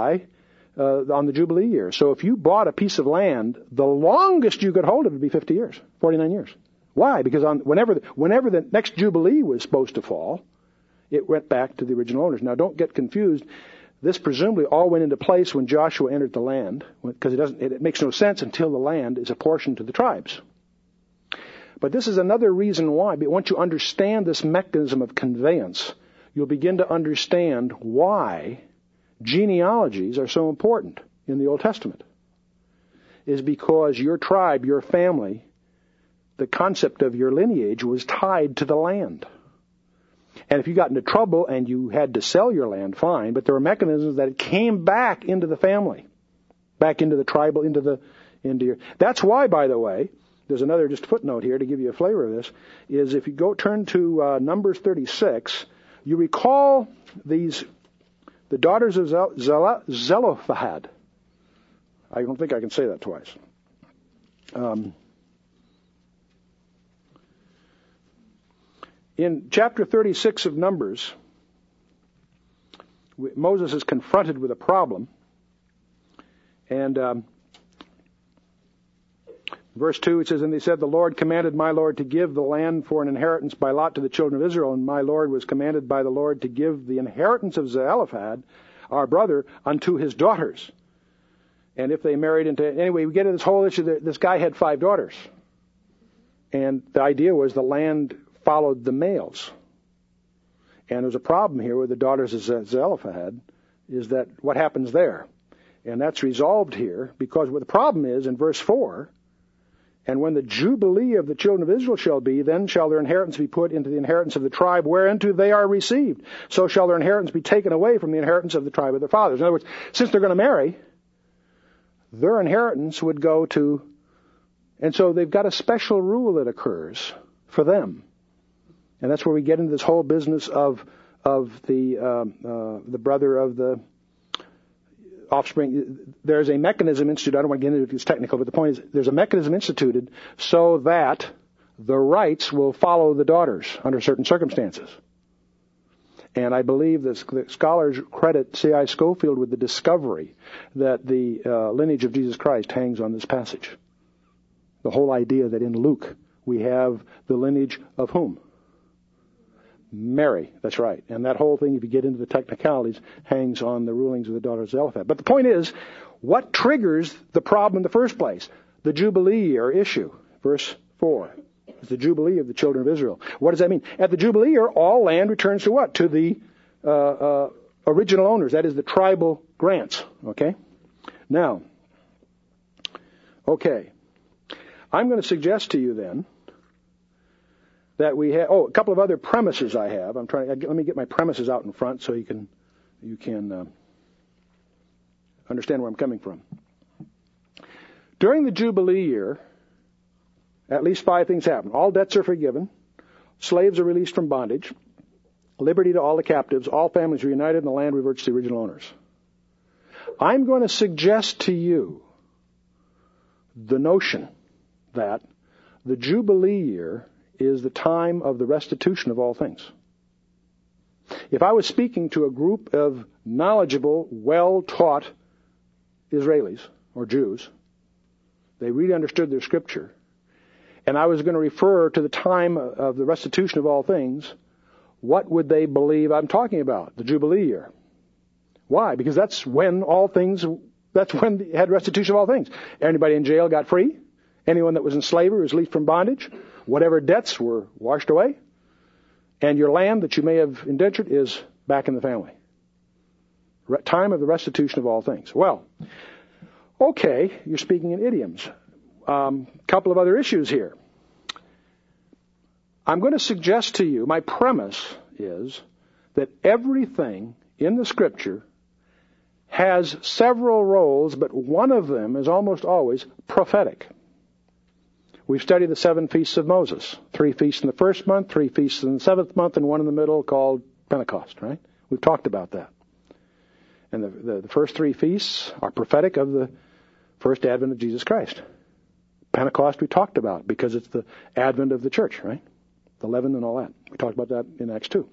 on the Jubilee year. So if you bought a piece of land, the longest you could hold it would be 50 years, 49 years. Why? Because whenever the next Jubilee was supposed to fall, it went back to the original owners. Now, don't get confused. This presumably all went into place when Joshua entered the land, because it makes no sense until the land is apportioned to the tribes. But this is another reason why. But once you understand this mechanism of conveyance, you'll begin to understand why genealogies are so important in the Old Testament. Is because your tribe, your family, the concept of your lineage was tied to the land. And if you got into trouble and you had to sell your land, fine, but there were mechanisms that it came back into the family, back into the tribal, into your... That's why, by the way, there's another just footnote here to give you a flavor of this, is if you turn to Numbers 36, you recall the daughters of Zelophehad. I don't think I can say that twice. In chapter 36 of Numbers, Moses is confronted with a problem. And verse 2, it says, "And they said, the Lord commanded my Lord to give the land for an inheritance by lot to the children of Israel, and my Lord was commanded by the Lord to give the inheritance of Zelophehad, our brother, unto his daughters. And if they married into..." Anyway, we get into this whole issue that this guy had 5 daughters. And the idea was the land followed the males. And there's a problem here with the daughters of Zelophehad, is that what happens there? And that's resolved here, because what the problem is, in verse 4, "And when the Jubilee of the children of Israel shall be, then shall their inheritance be put into the inheritance of the tribe whereunto they are received. So shall their inheritance be taken away from the inheritance of the tribe of their fathers." In other words, since they're going to marry, their inheritance would go to... And so they've got a special rule that occurs for them. And that's where we get into this whole business of the brother of the offspring. There's a mechanism instituted. I don't want to get into it if it's technical, but the point is there's a mechanism instituted so that the rights will follow the daughters under certain circumstances. And I believe that the scholars credit C.I. Scofield with the discovery that the lineage of Jesus Christ hangs on this passage. The whole idea that in Luke we have the lineage of whom? Mary, that's right. And that whole thing, if you get into the technicalities, hangs on the rulings of the daughters of Zelophehad. But the point is, what triggers the problem in the first place? The Jubilee year issue. Verse 4. It's the Jubilee of the children of Israel. What does that mean? At the Jubilee year, all land returns to what? To the original owners. That is the tribal grants. Okay? Now, okay. I'm going to suggest to you then that we have, a couple of other premises I have. Let me get my premises out in front so you can understand where I'm coming from. During the Jubilee year, at least 5 things happen. All debts are forgiven. Slaves are released from bondage. Liberty to all the captives. All families are united and the land reverts to the original owners. I'm going to suggest to you the notion that the Jubilee year is the time of the restitution of all things. If I was speaking to a group of knowledgeable, well-taught Israelis or Jews, they really understood their scripture, and I was going to refer to the time of the restitution of all things, what would they believe I'm talking about? The Jubilee year. Why? Because that's when they had restitution of all things. Anybody in jail got free. Anyone that was in slavery was released from bondage. Whatever debts were washed away. And your land that you may have indentured is back in the family. Time of the restitution of all things. Well, okay, you're speaking in idioms. Couple of other issues here. I'm going to suggest to you, my premise is that everything in the Scripture has several roles, but one of them is almost always prophetic. We've studied the 7 feasts of Moses. 3 feasts in the first month, 3 feasts in the 7th month, and one in the middle called Pentecost, right? We've talked about that. And the first 3 feasts are prophetic of the first advent of Jesus Christ. Pentecost we talked about because it's the advent of the church, right? The leaven and all that. We talked about that in Acts 2.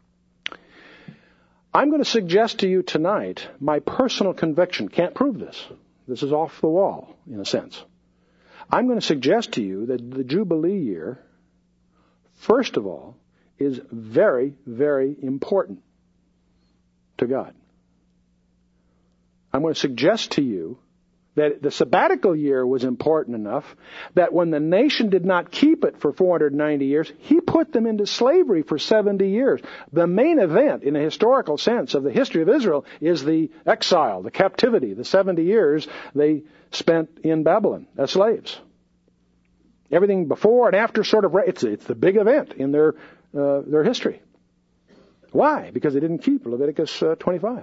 I'm going to suggest to you tonight my personal conviction. Can't prove this. This is off the wall, in a sense. I'm going to suggest to you that the Jubilee year, first of all, is very, very important to God. I'm going to suggest to you that the sabbatical year was important enough that when the nation did not keep it for 490 years, he put them into slavery for 70 years. The main event, in a historical sense, of the history of Israel is the exile, the captivity, the 70 years they spent in Babylon as slaves. Everything before and after it's the big event in their history. Why? Because they didn't keep Leviticus 25.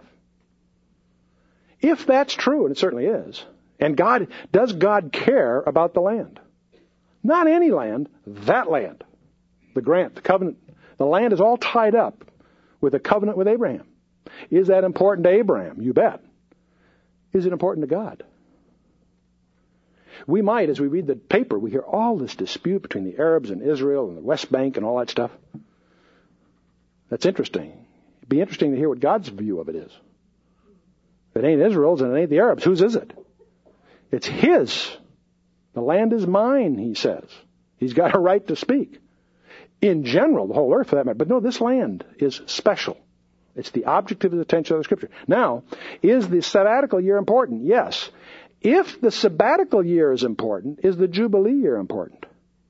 If that's true, and it certainly is, and does God care about the land? Not any land, that land. The grant, the covenant. The land is all tied up with a covenant with Abraham. Is that important to Abraham? You bet. Is it important to God? We might, as we read the paper, we hear all this dispute between the Arabs and Israel and the West Bank and all that stuff. That's interesting. It'd be interesting to hear what God's view of it is. If it ain't Israel's and it ain't the Arabs, whose is it? It's his. The land is mine, he says. He's got a right to speak. In general, the whole earth for that matter. But no, this land is special. It's the object of his attention of the Scripture. Now, is the sabbatical year important? Yes. If the sabbatical year is important, is the Jubilee year important?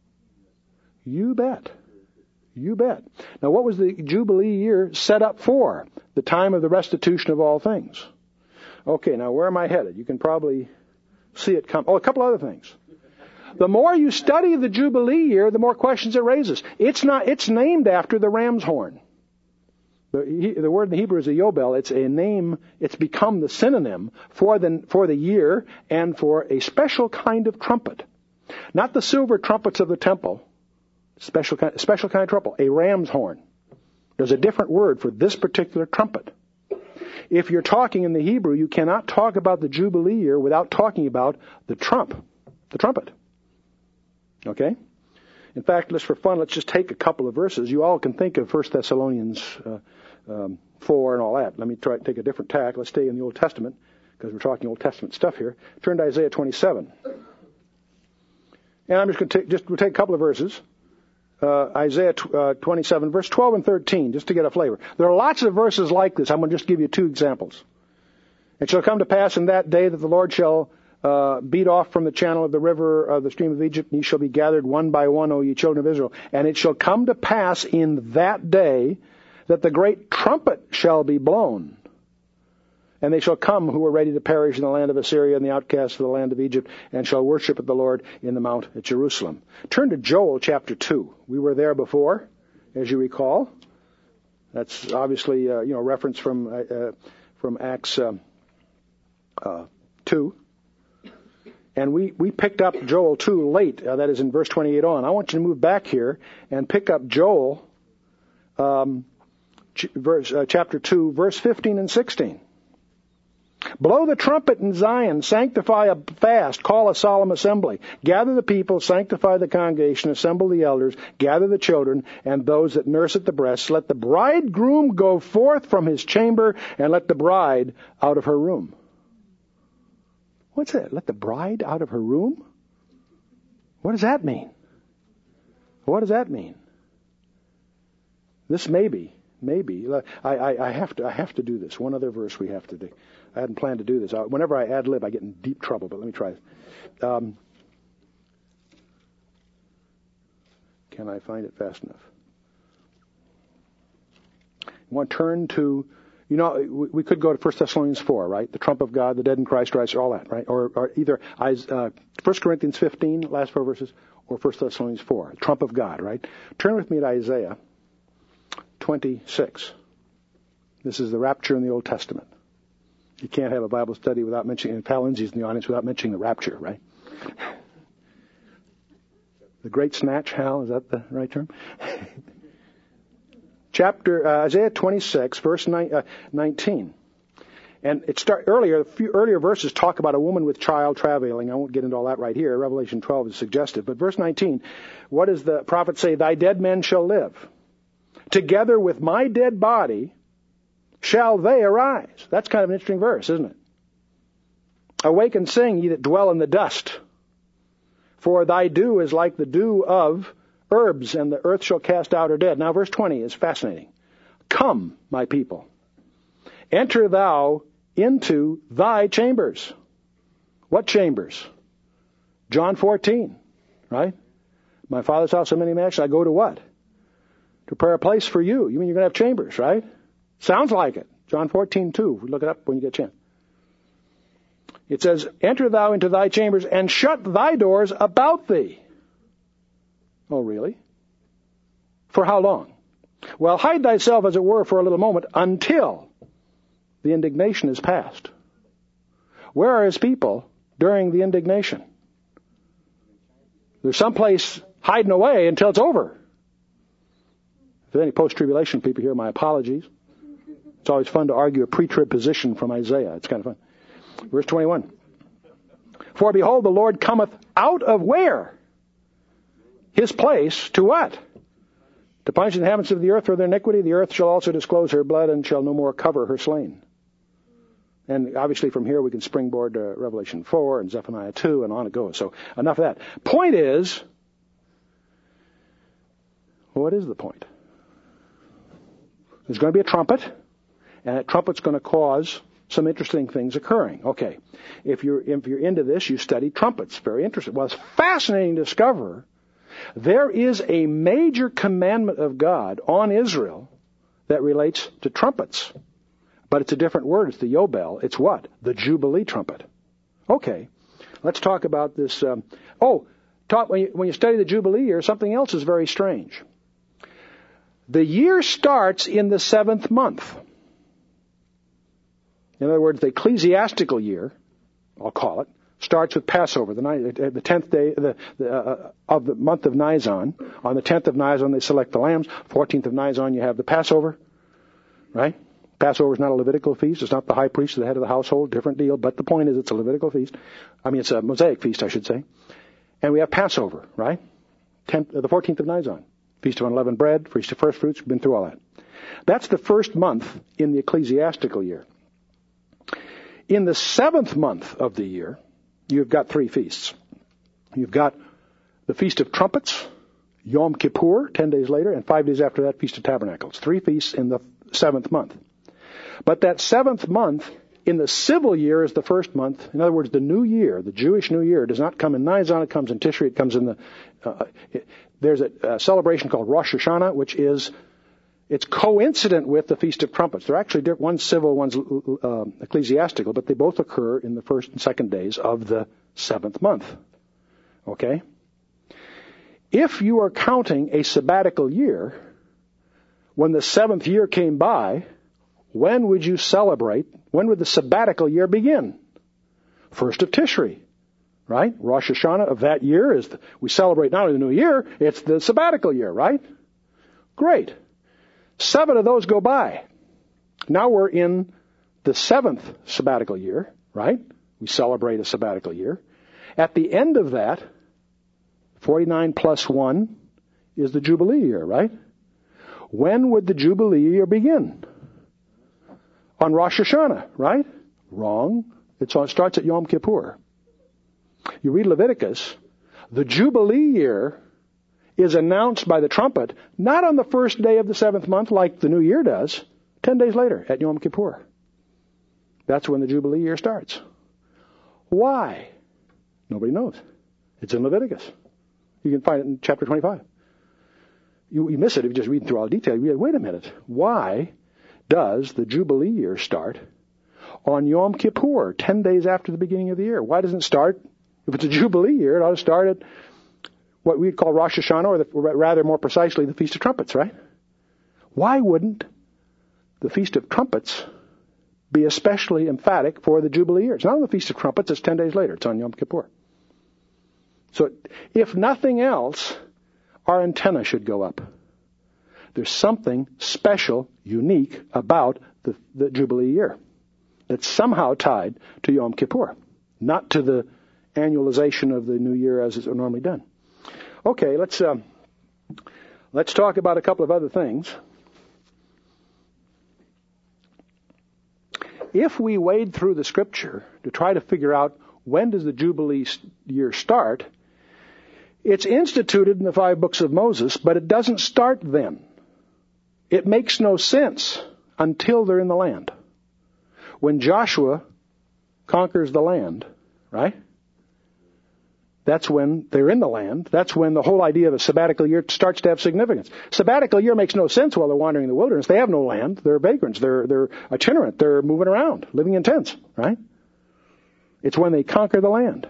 You bet. You bet. Now, what was the Jubilee year set up for? The time of the restitution of all things. Okay, now where am I headed? You can probably see it come. Oh, a couple other things. The more you study the Jubilee year, the more questions it raises. It's named after the ram's horn. The word in the Hebrew is a yobel. It's a name. It's become the synonym for the year and for a special kind of trumpet. Not the silver trumpets of the temple. Special kind of trumpet. A ram's horn. There's a different word for this particular trumpet. If you're talking in the Hebrew, you cannot talk about the Jubilee year without talking about the trumpet. Okay? In fact, for fun, let's just take a couple of verses. You all can think of 1 Thessalonians 4 and all that. Let me try to take a different tack. Let's stay in the Old Testament, because we're talking Old Testament stuff here. Turn to Isaiah 27. And I'm just going to we'll take a couple of verses. Isaiah 27, verse 12 and 13, just to get a flavor. There are lots of verses like this. I'm going to just give you 2 examples. It shall come to pass in that day that the Lord shall beat off from the channel of the river of the stream of Egypt, and ye shall be gathered one by one, O ye children of Israel. And it shall come to pass in that day that the great trumpet shall be blown. And they shall come who are ready to perish in the land of Assyria and the outcasts of the land of Egypt, and shall worship at the Lord in the mount at Jerusalem. Turn to Joel chapter 2. We were there before, as you recall. That's obviously a reference from Acts 2. And we picked up Joel 2 late. That is in verse 28 on. I want you to move back here and pick up Joel chapter 2, verse 15 and 16. Blow the trumpet in Zion, sanctify a fast, call a solemn assembly. Gather the people, sanctify the congregation, assemble the elders, gather the children, and those that nurse at the breast. Let the bridegroom go forth from his chamber, and let the bride out of her room. What's that? Let the bride out of her room? What does that mean? What does that mean? This maybe. I have to do this. One other verse we have to do. I hadn't planned to do this. Whenever I ad lib, I get in deep trouble, but let me try this. Can I find it fast enough? I want to turn to, we could go to 1 Thessalonians 4, right? The trump of God, the dead in Christ rise, all that, right? Or either 1 Corinthians 15, last 4 verses, or 1 Thessalonians 4, trump of God, right? Turn with me to Isaiah 26. This is the rapture in the Old Testament. You can't have a Bible study without mentioning, and Pal Lindsay's in the audience, without mentioning the rapture, right? The great snatch, Hal, is that the right term? Isaiah 26, verse 19. And a few earlier verses talk about a woman with child travailing. I won't get into all that right here. Revelation 12 is suggestive. But verse 19, what does the prophet say? Thy dead men shall live. Together with my dead body shall they arise. That's kind of an interesting verse, isn't it? Awake and sing, ye that dwell in the dust. For thy dew is like the dew of herbs, and the earth shall cast out her dead. Now, verse 20 is fascinating. Come, my people, enter thou into thy chambers. What chambers? John 14, right? My Father's house are many mansions. I go to what? To prepare a place for you. You mean you're going to have chambers, right? Sounds like it. John 14:2. Look it up when you get a chance. It says, enter thou into thy chambers and shut thy doors about thee. Oh, really? For how long? Well, hide thyself, as it were, for a little moment until the indignation is past. Where are his people during the indignation? There's someplace hiding away until it's over. If there's any post-tribulation people here, my apologies. It's always fun to argue a pre-trib position from Isaiah. It's kind of fun. Verse 21. For behold, the Lord cometh out of where? His place to what? To punish the inhabitants of the earth for their iniquity. The earth shall also disclose her blood and shall no more cover her slain. And obviously from here we can springboard to Revelation 4 and Zephaniah 2 and on it goes. So enough of that. Point is, what is the point? There's going to be a trumpet, and that trumpet's going to cause some interesting things occurring. Okay, if you're into this, you study trumpets. Very interesting. Well, it's fascinating to discover there is a major commandment of God on Israel that relates to trumpets. But it's a different word. It's the Yobel. It's what? The Jubilee trumpet. Okay, let's talk about this. When you study the Jubilee year, something else is very strange. The year starts in the 7th month. In other words, the ecclesiastical year, I'll call it, starts with Passover, the 10th day of the month of Nisan. On the 10th of Nisan, they select the lambs. 14th of Nisan, you have the Passover, right? Passover is not a Levitical feast. It's not the high priest, the head of the household, different deal. But the point is it's a Levitical feast. It's a Mosaic feast, I should say. And we have Passover, right? The 14th of Nisan. Feast of Unleavened Bread, Feast of First Fruits, we've been through all that. That's the first month in the ecclesiastical year. In the 7th month of the year, you've got 3 feasts. You've got the Feast of Trumpets, Yom Kippur, 10 days later, and 5 days after that, Feast of Tabernacles. 3 feasts in the 7th month. But that 7th month in the civil year is the first month. In other words, the new year, the Jewish new year, does not come in Nisan, it comes in Tishri, it comes in the... there's a celebration called Rosh Hashanah, which is... It's coincident with the Feast of Trumpets. They're actually different. One's civil, one's ecclesiastical, but they both occur in the first and second days of the 7th month. Okay? If you are counting a sabbatical year, when the 7th year came by, when would you celebrate? When would the sabbatical year begin? 1st of Tishri. right? Rosh Hashanah of that year we celebrate not only the new year, it's the sabbatical year, right? Great. 7 of those go by. Now we're in the 7th sabbatical year, right? We celebrate a sabbatical year. At the end of that, 49 plus 1 is the Jubilee year, right? When would the Jubilee year begin? On Rosh Hashanah, right? Wrong. It starts at Yom Kippur. You read Leviticus, the Jubilee year is announced by the trumpet, not on the first day of the 7th month like the new year does, 10 days later at Yom Kippur. That's when the Jubilee year starts. Why? Nobody knows. It's in Leviticus. You can find it in chapter 25. You miss it if you just read through all the detail. You go, wait a minute. Why does the Jubilee year start on Yom Kippur, 10 days after the beginning of the year? Why doesn't it start, if it's a Jubilee year, it ought to start at what we'd call Rosh Hashanah, or rather more precisely, the Feast of Trumpets, right? Why wouldn't the Feast of Trumpets be especially emphatic for the Jubilee year? It's not on the Feast of Trumpets, it's 10 days later. It's on Yom Kippur. So if nothing else, our antenna should go up. There's something special, unique about the Jubilee year that's somehow tied to Yom Kippur, not to the annualization of the new year as is normally done. Okay, let's talk about a couple of other things. If we wade through the Scripture to try to figure out when does the Jubilee year start, it's instituted in the 5 books of Moses, but it doesn't start then. It makes no sense until they're in the land. When Joshua conquers the land, right? That's when they're in the land. That's when the whole idea of a sabbatical year starts to have significance. Sabbatical year makes no sense while they're wandering in the wilderness. They have no land. They're vagrants. They're itinerant. They're moving around, living in tents, right? It's when they conquer the land.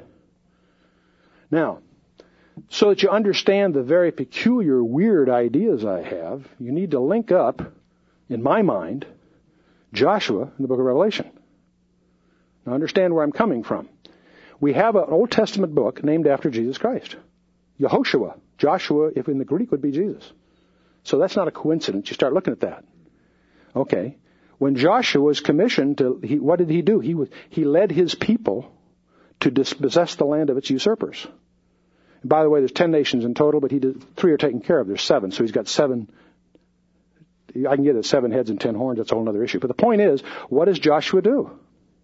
Now, so that you understand the very peculiar, weird ideas I have, you need to link up, in my mind, Joshua and the book of Revelation. Now understand where I'm coming from. We have an Old Testament book named after Jesus Christ. Yehoshua. Joshua, if in the Greek, would be Jesus. So that's not a coincidence. You start looking at that. Okay. When Joshua was commissioned what did he do? He led his people to dispossess the land of its usurpers. And by the way, there's 10 nations in total, but 3 are taken care of. There's 7, so he's got 7. I can get it 7 heads and 10 horns. That's a whole other issue. But the point is, what does Joshua do?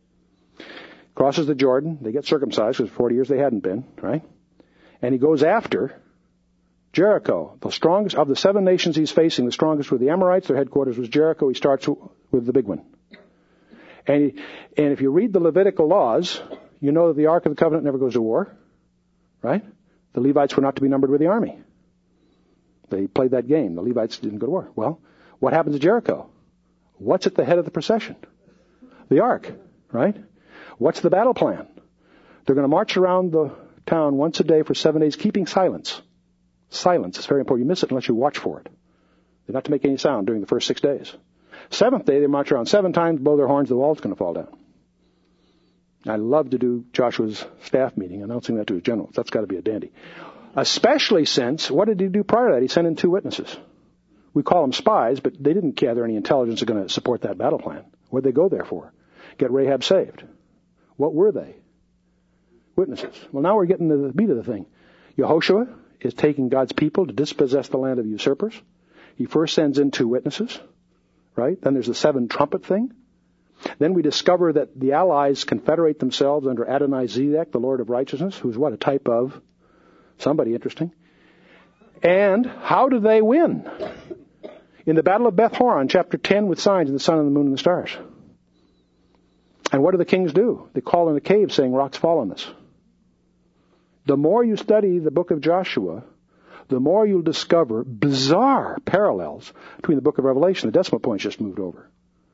Crosses the Jordan. They get circumcised because 40 years they hadn't been, right? And he goes after Jericho. The strongest of the 7 nations he's facing, the strongest were the Amorites. Their headquarters was Jericho. He starts with the big one. And if you read the Levitical laws, you know that the Ark of the Covenant never goes to war, right? The Levites were not to be numbered with the army. They played that game. The Levites didn't go to war. Well, what happens at Jericho? What's at the head of the procession? The Ark, right? What's the battle plan? They're going to march around the town once a day for 7 days, keeping silence. Silence is very important. You miss it unless you watch for it. They're not to make any sound during the first 6 days. 7th day, they march around 7 times, blow their horns, the wall's going to fall down. I love to do Joshua's staff meeting, announcing that to his generals. That's got to be a dandy. Especially since, what did he do prior to that? He sent in 2 witnesses. We call them spies, but they didn't gather any intelligence going to support that battle plan. What did they go there for? Get Rahab saved. What were they? Witnesses. Well, now we're getting to the meat of the thing. Yehoshua is taking God's people to dispossess the land of usurpers. He first sends in 2 witnesses, right? Then there's the 7 trumpet thing. Then we discover that the allies confederate themselves under Adonai-Zedek, the Lord of Righteousness, who's what? A type of somebody interesting. And how do they win? In the Battle of Beth Horon, chapter 10, with signs of the sun and the moon and the stars. And what do the kings do? They call in the cave saying, rocks fall on us. The more you study the book of Joshua, the more you'll discover bizarre parallels between the book of Revelation. The decimal point's just moved over.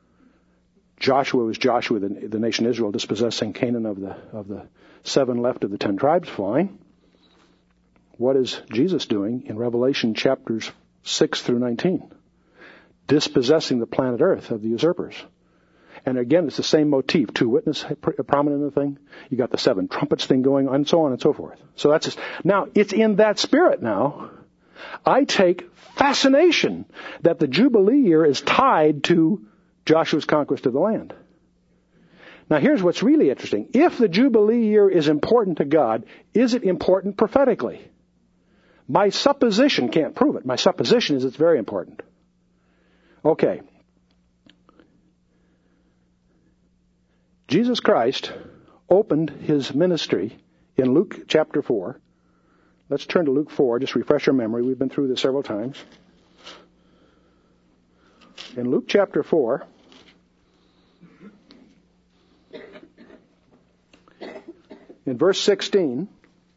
Joshua was Joshua, the nation Israel, dispossessing Canaan of the 7 left of the 10 tribes. Fine. What is Jesus doing in Revelation chapters 6 through 19? Dispossessing the planet Earth of the usurpers. And again, it's the same motif. Two witnesses prominent in the thing. You got the 7 trumpets thing going on, and so on and so forth. So that's just, now, it's in that spirit now. I take fascination that the Jubilee year is tied to Joshua's conquest of the land. Now, here's what's really interesting. If the Jubilee year is important to God, is it important prophetically? My supposition can't prove it. My supposition is it's very important. Okay. Jesus Christ opened his ministry in Luke chapter 4. Let's turn to Luke 4, just refresh our memory. We've been through this several times. In Luke chapter 4, in verse 16,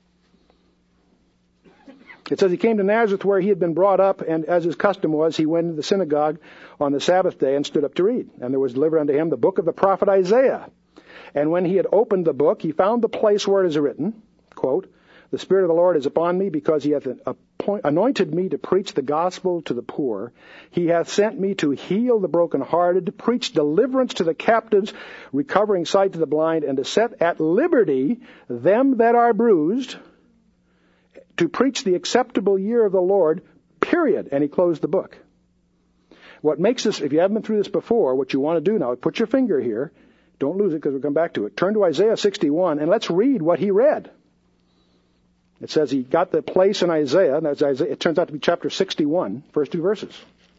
it says, he came to Nazareth where he had been brought up, and as his custom was, he went into the synagogue on the Sabbath day and stood up to read. And there was delivered unto him the book of the prophet Isaiah. And when he had opened the book, he found the place where it is written, quote, the Spirit of the Lord is upon me, because he hath anointed me to preach the gospel to the poor. He hath sent me to heal the brokenhearted, to preach deliverance to the captives, recovering sight to the blind, and to set at liberty them that are bruised, to preach the acceptable year of the Lord, period. And he closed the book. What makes this, if you haven't been through this before, what you want to do now, put your finger here. Don't lose it, because we'll come back to it. Turn to Isaiah 61, and let's read what he read. It says he got the place in Isaiah, and that's Isaiah, it turns out to be chapter 61, first 2 verses.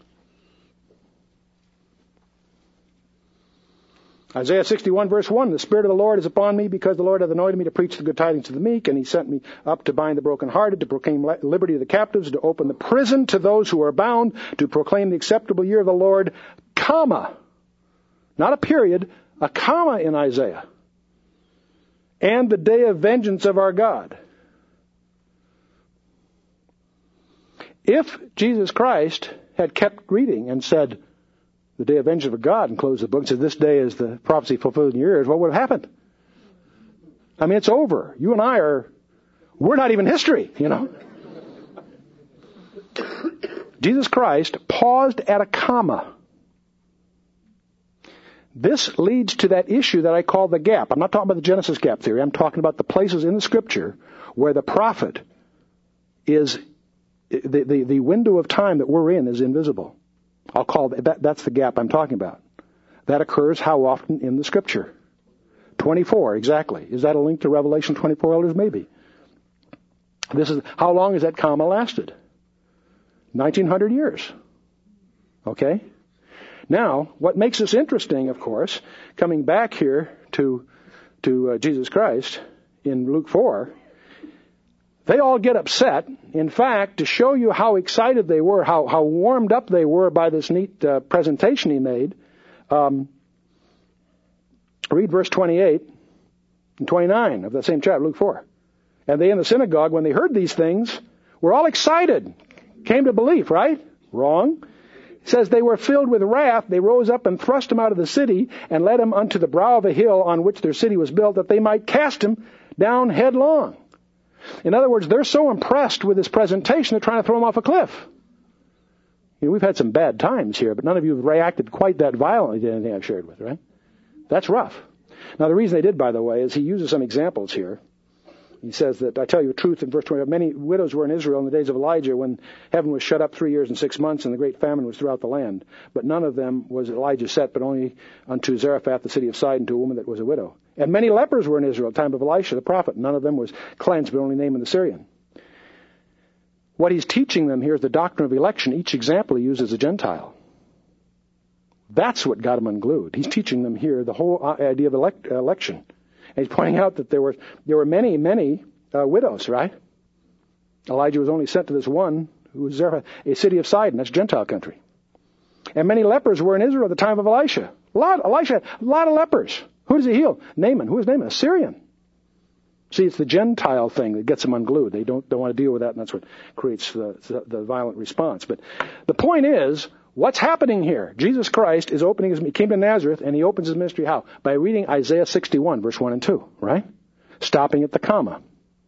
Isaiah 61, verse 1, the Spirit of the Lord is upon me, because the Lord hath anointed me to preach the good tidings to the meek, and he sent me up to bind the brokenhearted, to proclaim liberty to the captives, to open the prison to those who are bound, to proclaim the acceptable year of the Lord, comma, not a period, a comma in Isaiah, and the day of vengeance of our God. If Jesus Christ had kept reading and said, the day of vengeance of God, and closed the book and said, this day is the prophecy fulfilled in your ears, what would have happened? I mean, it's over. You and we're not even history, you know. Jesus Christ paused at a comma. This leads to that issue that I call the gap. I'm not talking about the Genesis gap theory. I'm talking about the places in the Scripture where the prophet is, the window of time that we're in is invisible. I'll call that's the gap I'm talking about. That occurs how often in the Scripture? 24, exactly. Is that a link to Revelation 24, elders? Maybe. How long has that comma lasted? 1900 years. Okay? Now, what makes this interesting, of course, coming back here to Jesus Christ in Luke 4, they all get upset. In fact, to show you how excited they were, how warmed up they were by this neat presentation he made, read verse 28 and 29 of that same chapter, Luke 4. And they in the synagogue, when they heard these things, were all excited, came to belief, right? Wrong. It says they were filled with wrath. They rose up and thrust him out of the city and led him unto the brow of a hill on which their city was built, that they might cast him down headlong. In other words, they're so impressed with his presentation, they're trying to throw him off a cliff. You know, we've had some bad times here, but none of you have reacted quite that violently to anything I've shared with, right? That's rough. Now, the reason they did, by the way, is he uses some examples here. He says that, I tell you the truth in verse 20, many widows were in Israel in the days of Elijah when heaven was shut up 3 years and 6 months and the great famine was throughout the land. But none of them was Elijah sent, but only unto Zarephath, the city of Sidon, to a woman that was a widow. And many lepers were in Israel at the time of Elisha, the prophet. None of them was cleansed, but only Naaman the Syrian. What he's teaching them here is the doctrine of election. Each example he uses a Gentile. That's what got him unglued. He's teaching them here the whole idea of election. And he's pointing out that there were many, many widows, right? Elijah was only sent to this one who was Zarephath, a city of Sidon. That's Gentile country. And many lepers were in Israel at the time of Elisha. Elisha had a lot of lepers. Who does he heal? Naaman. Who is Naaman? A Syrian. See, it's the Gentile thing that gets them unglued. They don't want to deal with that, and that's what creates the violent response. But the point is, what's happening here? Jesus Christ is he came to Nazareth, and he opens his ministry how? By reading Isaiah 61, verse 1 and 2, right? Stopping at the comma.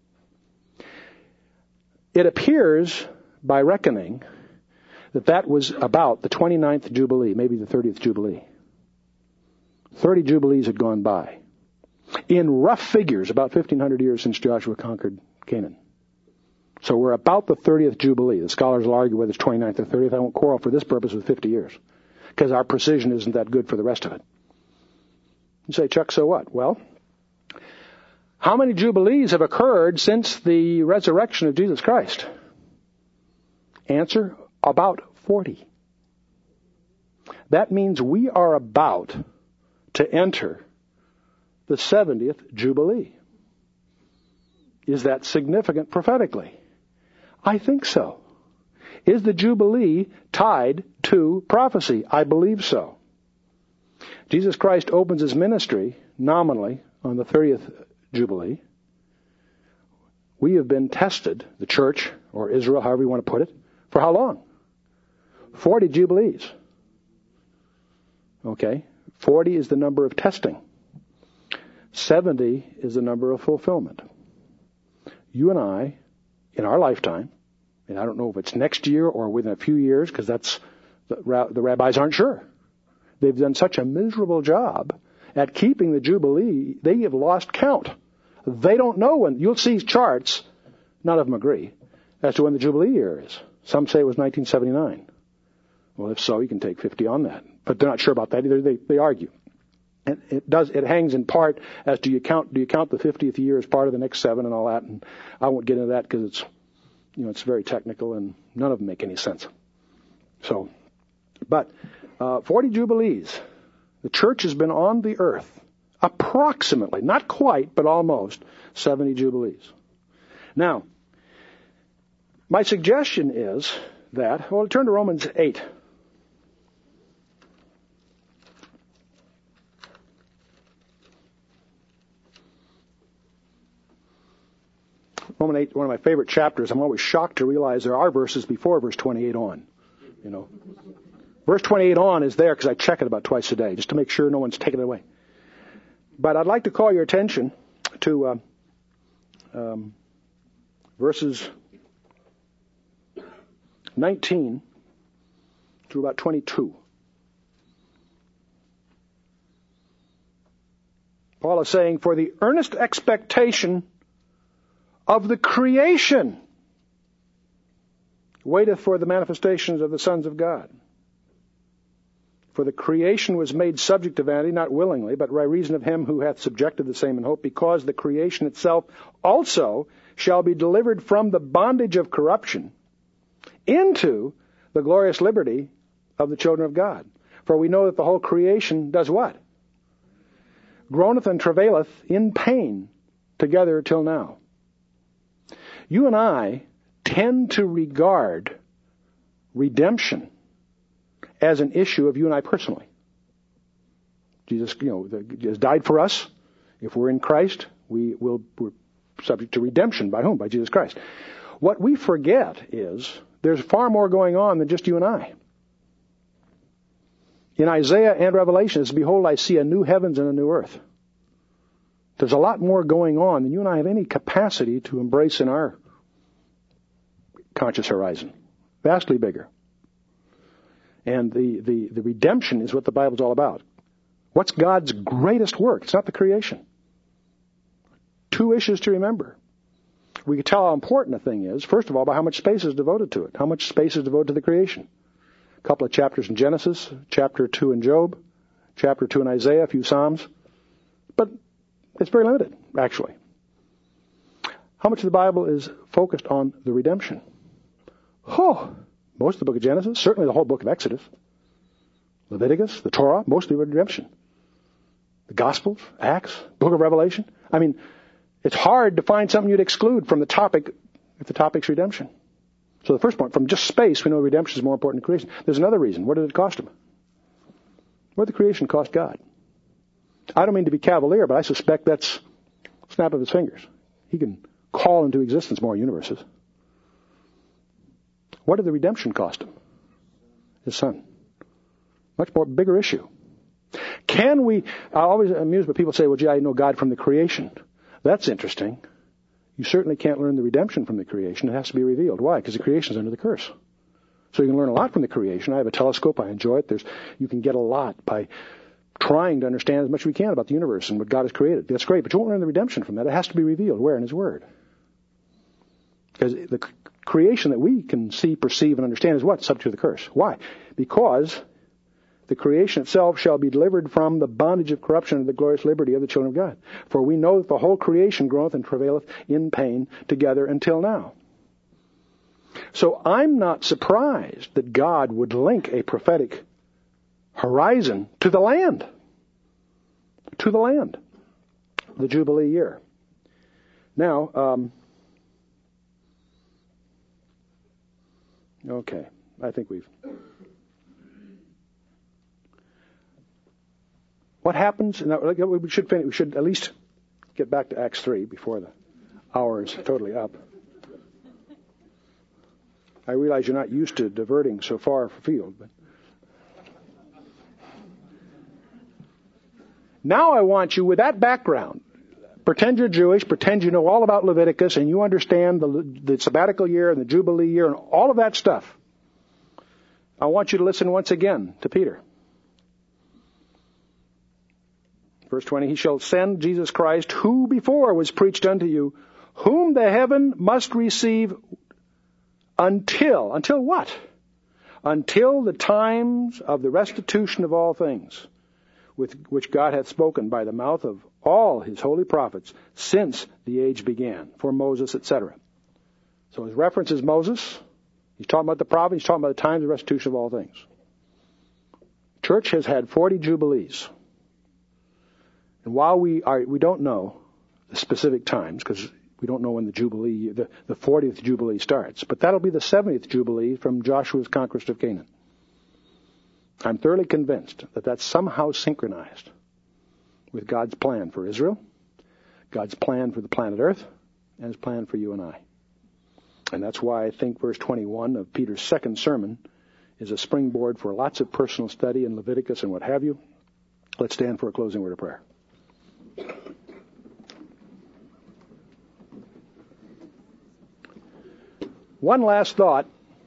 It appears, by reckoning, that was about the 29th Jubilee, maybe the 30th Jubilee. 30 Jubilees had gone by. In rough figures, about 1,500 years since Joshua conquered Canaan. So we're about the 30th Jubilee. The scholars will argue whether it's 29th or 30th. I won't quarrel for this purpose with 50 years, because our precision isn't that good for the rest of it. You say, Chuck, so what? Well, how many Jubilees have occurred since the resurrection of Jesus Christ? Answer, about 40. That means we are about to enter the 70th Jubilee. Is that significant prophetically? I think so. Is the Jubilee tied to prophecy? I believe so. Jesus Christ opens his ministry nominally on the 30th Jubilee. We have been tested, the church, or Israel, however you want to put it, for how long? 40 Jubilees. Okay? 40 is the number of testing. 70 is the number of fulfillment. You and I, in our lifetime, and I don't know if it's next year or within a few years, because that's the rabbis aren't sure. They've done such a miserable job at keeping the Jubilee, they have lost count. They don't know when. You'll see charts, none of them agree, as to when the Jubilee year is. Some say it was 1979. Well, if so, you can take 50 on that. But they're not sure about that either. They argue. And it hangs in part as do you count the 50th year as part of the next 7 and all that, and I won't get into that because it's very technical and none of them make any sense. So, but 40 Jubilees. The church has been on the earth approximately, not quite, but almost 70 Jubilees. Now, my suggestion is that, turn to Romans 8. Romans 8, one of my favorite chapters. I'm always shocked to realize there are verses before verse 28 on. Verse 28 on is there because I check it about twice a day, just to make sure no one's taken it away. But I'd like to call your attention to verses 19 to about 22. Paul is saying, for the earnest expectation of the creation waiteth for the manifestations of the sons of God. For the creation was made subject to vanity, not willingly, but by reason of him who hath subjected the same in hope, because the creation itself also shall be delivered from the bondage of corruption into the glorious liberty of the children of God. For we know that the whole creation does what? Groaneth and travaileth in pain together till now. You and I tend to regard redemption as an issue of you and I personally. Jesus, has died for us. If we're in Christ, we're subject to redemption. By whom? By Jesus Christ. What we forget is there's far more going on than just you and I. In Isaiah and Revelation, it's, behold, I see a new heavens and a new earth. There's a lot more going on than you and I have any capacity to embrace in our conscious horizon. Vastly bigger. And the redemption is what the Bible's all about. What's God's greatest work? It's not the creation. 2 issues to remember. We can tell how important a thing is, first of all, by how much space is devoted to it. How much space is devoted to the creation? A couple of chapters in Genesis, chapter 2 in Job, chapter 2 in Isaiah, a few Psalms. But it's very limited, actually. How much of the Bible is focused on the redemption? Most of the book of Genesis, certainly the whole book of Exodus, Leviticus, the Torah, mostly redemption. The Gospels, Acts, book of Revelation. I mean, it's hard to find something you'd exclude from the topic if the topic's redemption. So the first point, from just space, we know redemption is more important than creation. There's another reason. What did it cost him? What did the creation cost God? I don't mean to be cavalier, but I suspect that's a snap of his fingers. He can call into existence more universes. What did the redemption cost him? His son. Much more bigger issue. Can we, I'm always amused when people say, well, gee, I know God from the creation. That's interesting. You certainly can't learn the redemption from the creation. It has to be revealed. Why? Because the creation is under the curse. So you can learn a lot from the creation. I have a telescope. I enjoy it. You can get a lot by trying to understand as much as we can about the universe and what God has created. That's great, but you won't learn the redemption from that. It has to be revealed. Where? In His Word. Because the creation that we can see, perceive, and understand is what? Subject to the curse. Why? Because the creation itself shall be delivered from the bondage of corruption to the glorious liberty of the children of God. For we know that the whole creation groweth and travaileth in pain together until now. So I'm not surprised that God would link a prophetic horizon to the land. To the land. The Jubilee year. Now, okay, I think we've... What happens? Now, we should finish. We should at least get back to Acts 3 before the hour is totally up. I realize you're not used to diverting so far afield, but now I want you, with that background, pretend you're Jewish, pretend you know all about Leviticus, and you understand the sabbatical year and the Jubilee year and all of that stuff. I want you to listen once again to Peter. Verse 20, He shall send Jesus Christ, who before was preached unto you, whom the heaven must receive until what? Until the times of the restitution of all things, with which God hath spoken by the mouth of all His holy prophets since the age began, for Moses, etc. So his reference is Moses. He's talking about the prophets. He's talking about the times of restitution of all things. Church has had 40 Jubilees. And while we don't know the specific times, because we don't know when the Jubilee, the 40th Jubilee starts, but that'll be the 70th Jubilee from Joshua's conquest of Canaan. I'm thoroughly convinced that that's somehow synchronized with God's plan for Israel, God's plan for the planet Earth, and His plan for you and I. And that's why I think verse 21 of Peter's second sermon is a springboard for lots of personal study in Leviticus and what have you. Let's stand for a closing word of prayer. One last thought.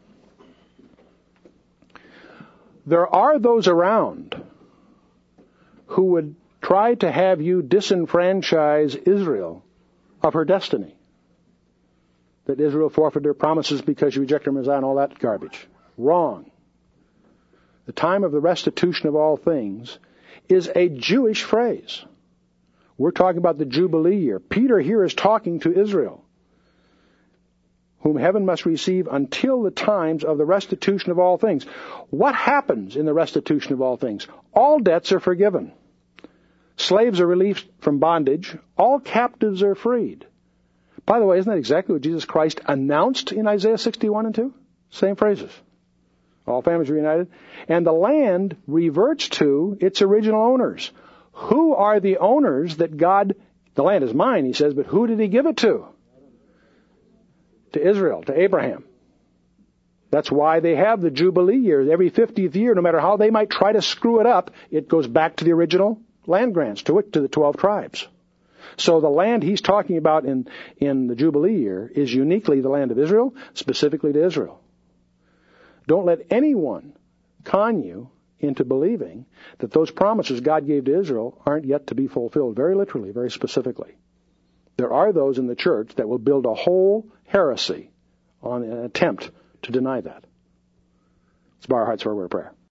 There are those around who would try to have you disenfranchise Israel of her destiny. That Israel forfeited her promises because you rejected her Messiah and all that garbage. Wrong. The time of the restitution of all things is a Jewish phrase. We're talking about the Jubilee year. Peter here is talking to Israel, whom heaven must receive until the times of the restitution of all things. What happens in the restitution of all things? All debts are forgiven. Slaves are released from bondage. All captives are freed. By the way, isn't that exactly what Jesus Christ announced in Isaiah 61 and 2? Same phrases. All families are reunited. And the land reverts to its original owners. Who are the owners that God... The land is mine, He says, but who did He give it to? To Israel, to Abraham. That's why they have the Jubilee year. Every 50th year, no matter how they might try to screw it up, it goes back to the original land grants, to the 12 tribes. So the land He's talking about in the Jubilee year is uniquely the land of Israel, specifically to Israel. Don't let anyone con you into believing that those promises God gave to Israel aren't yet to be fulfilled, very literally, very specifically. There are those in the church that will build a whole heresy on an attempt to deny that. Let's bow our hearts for a word of prayer.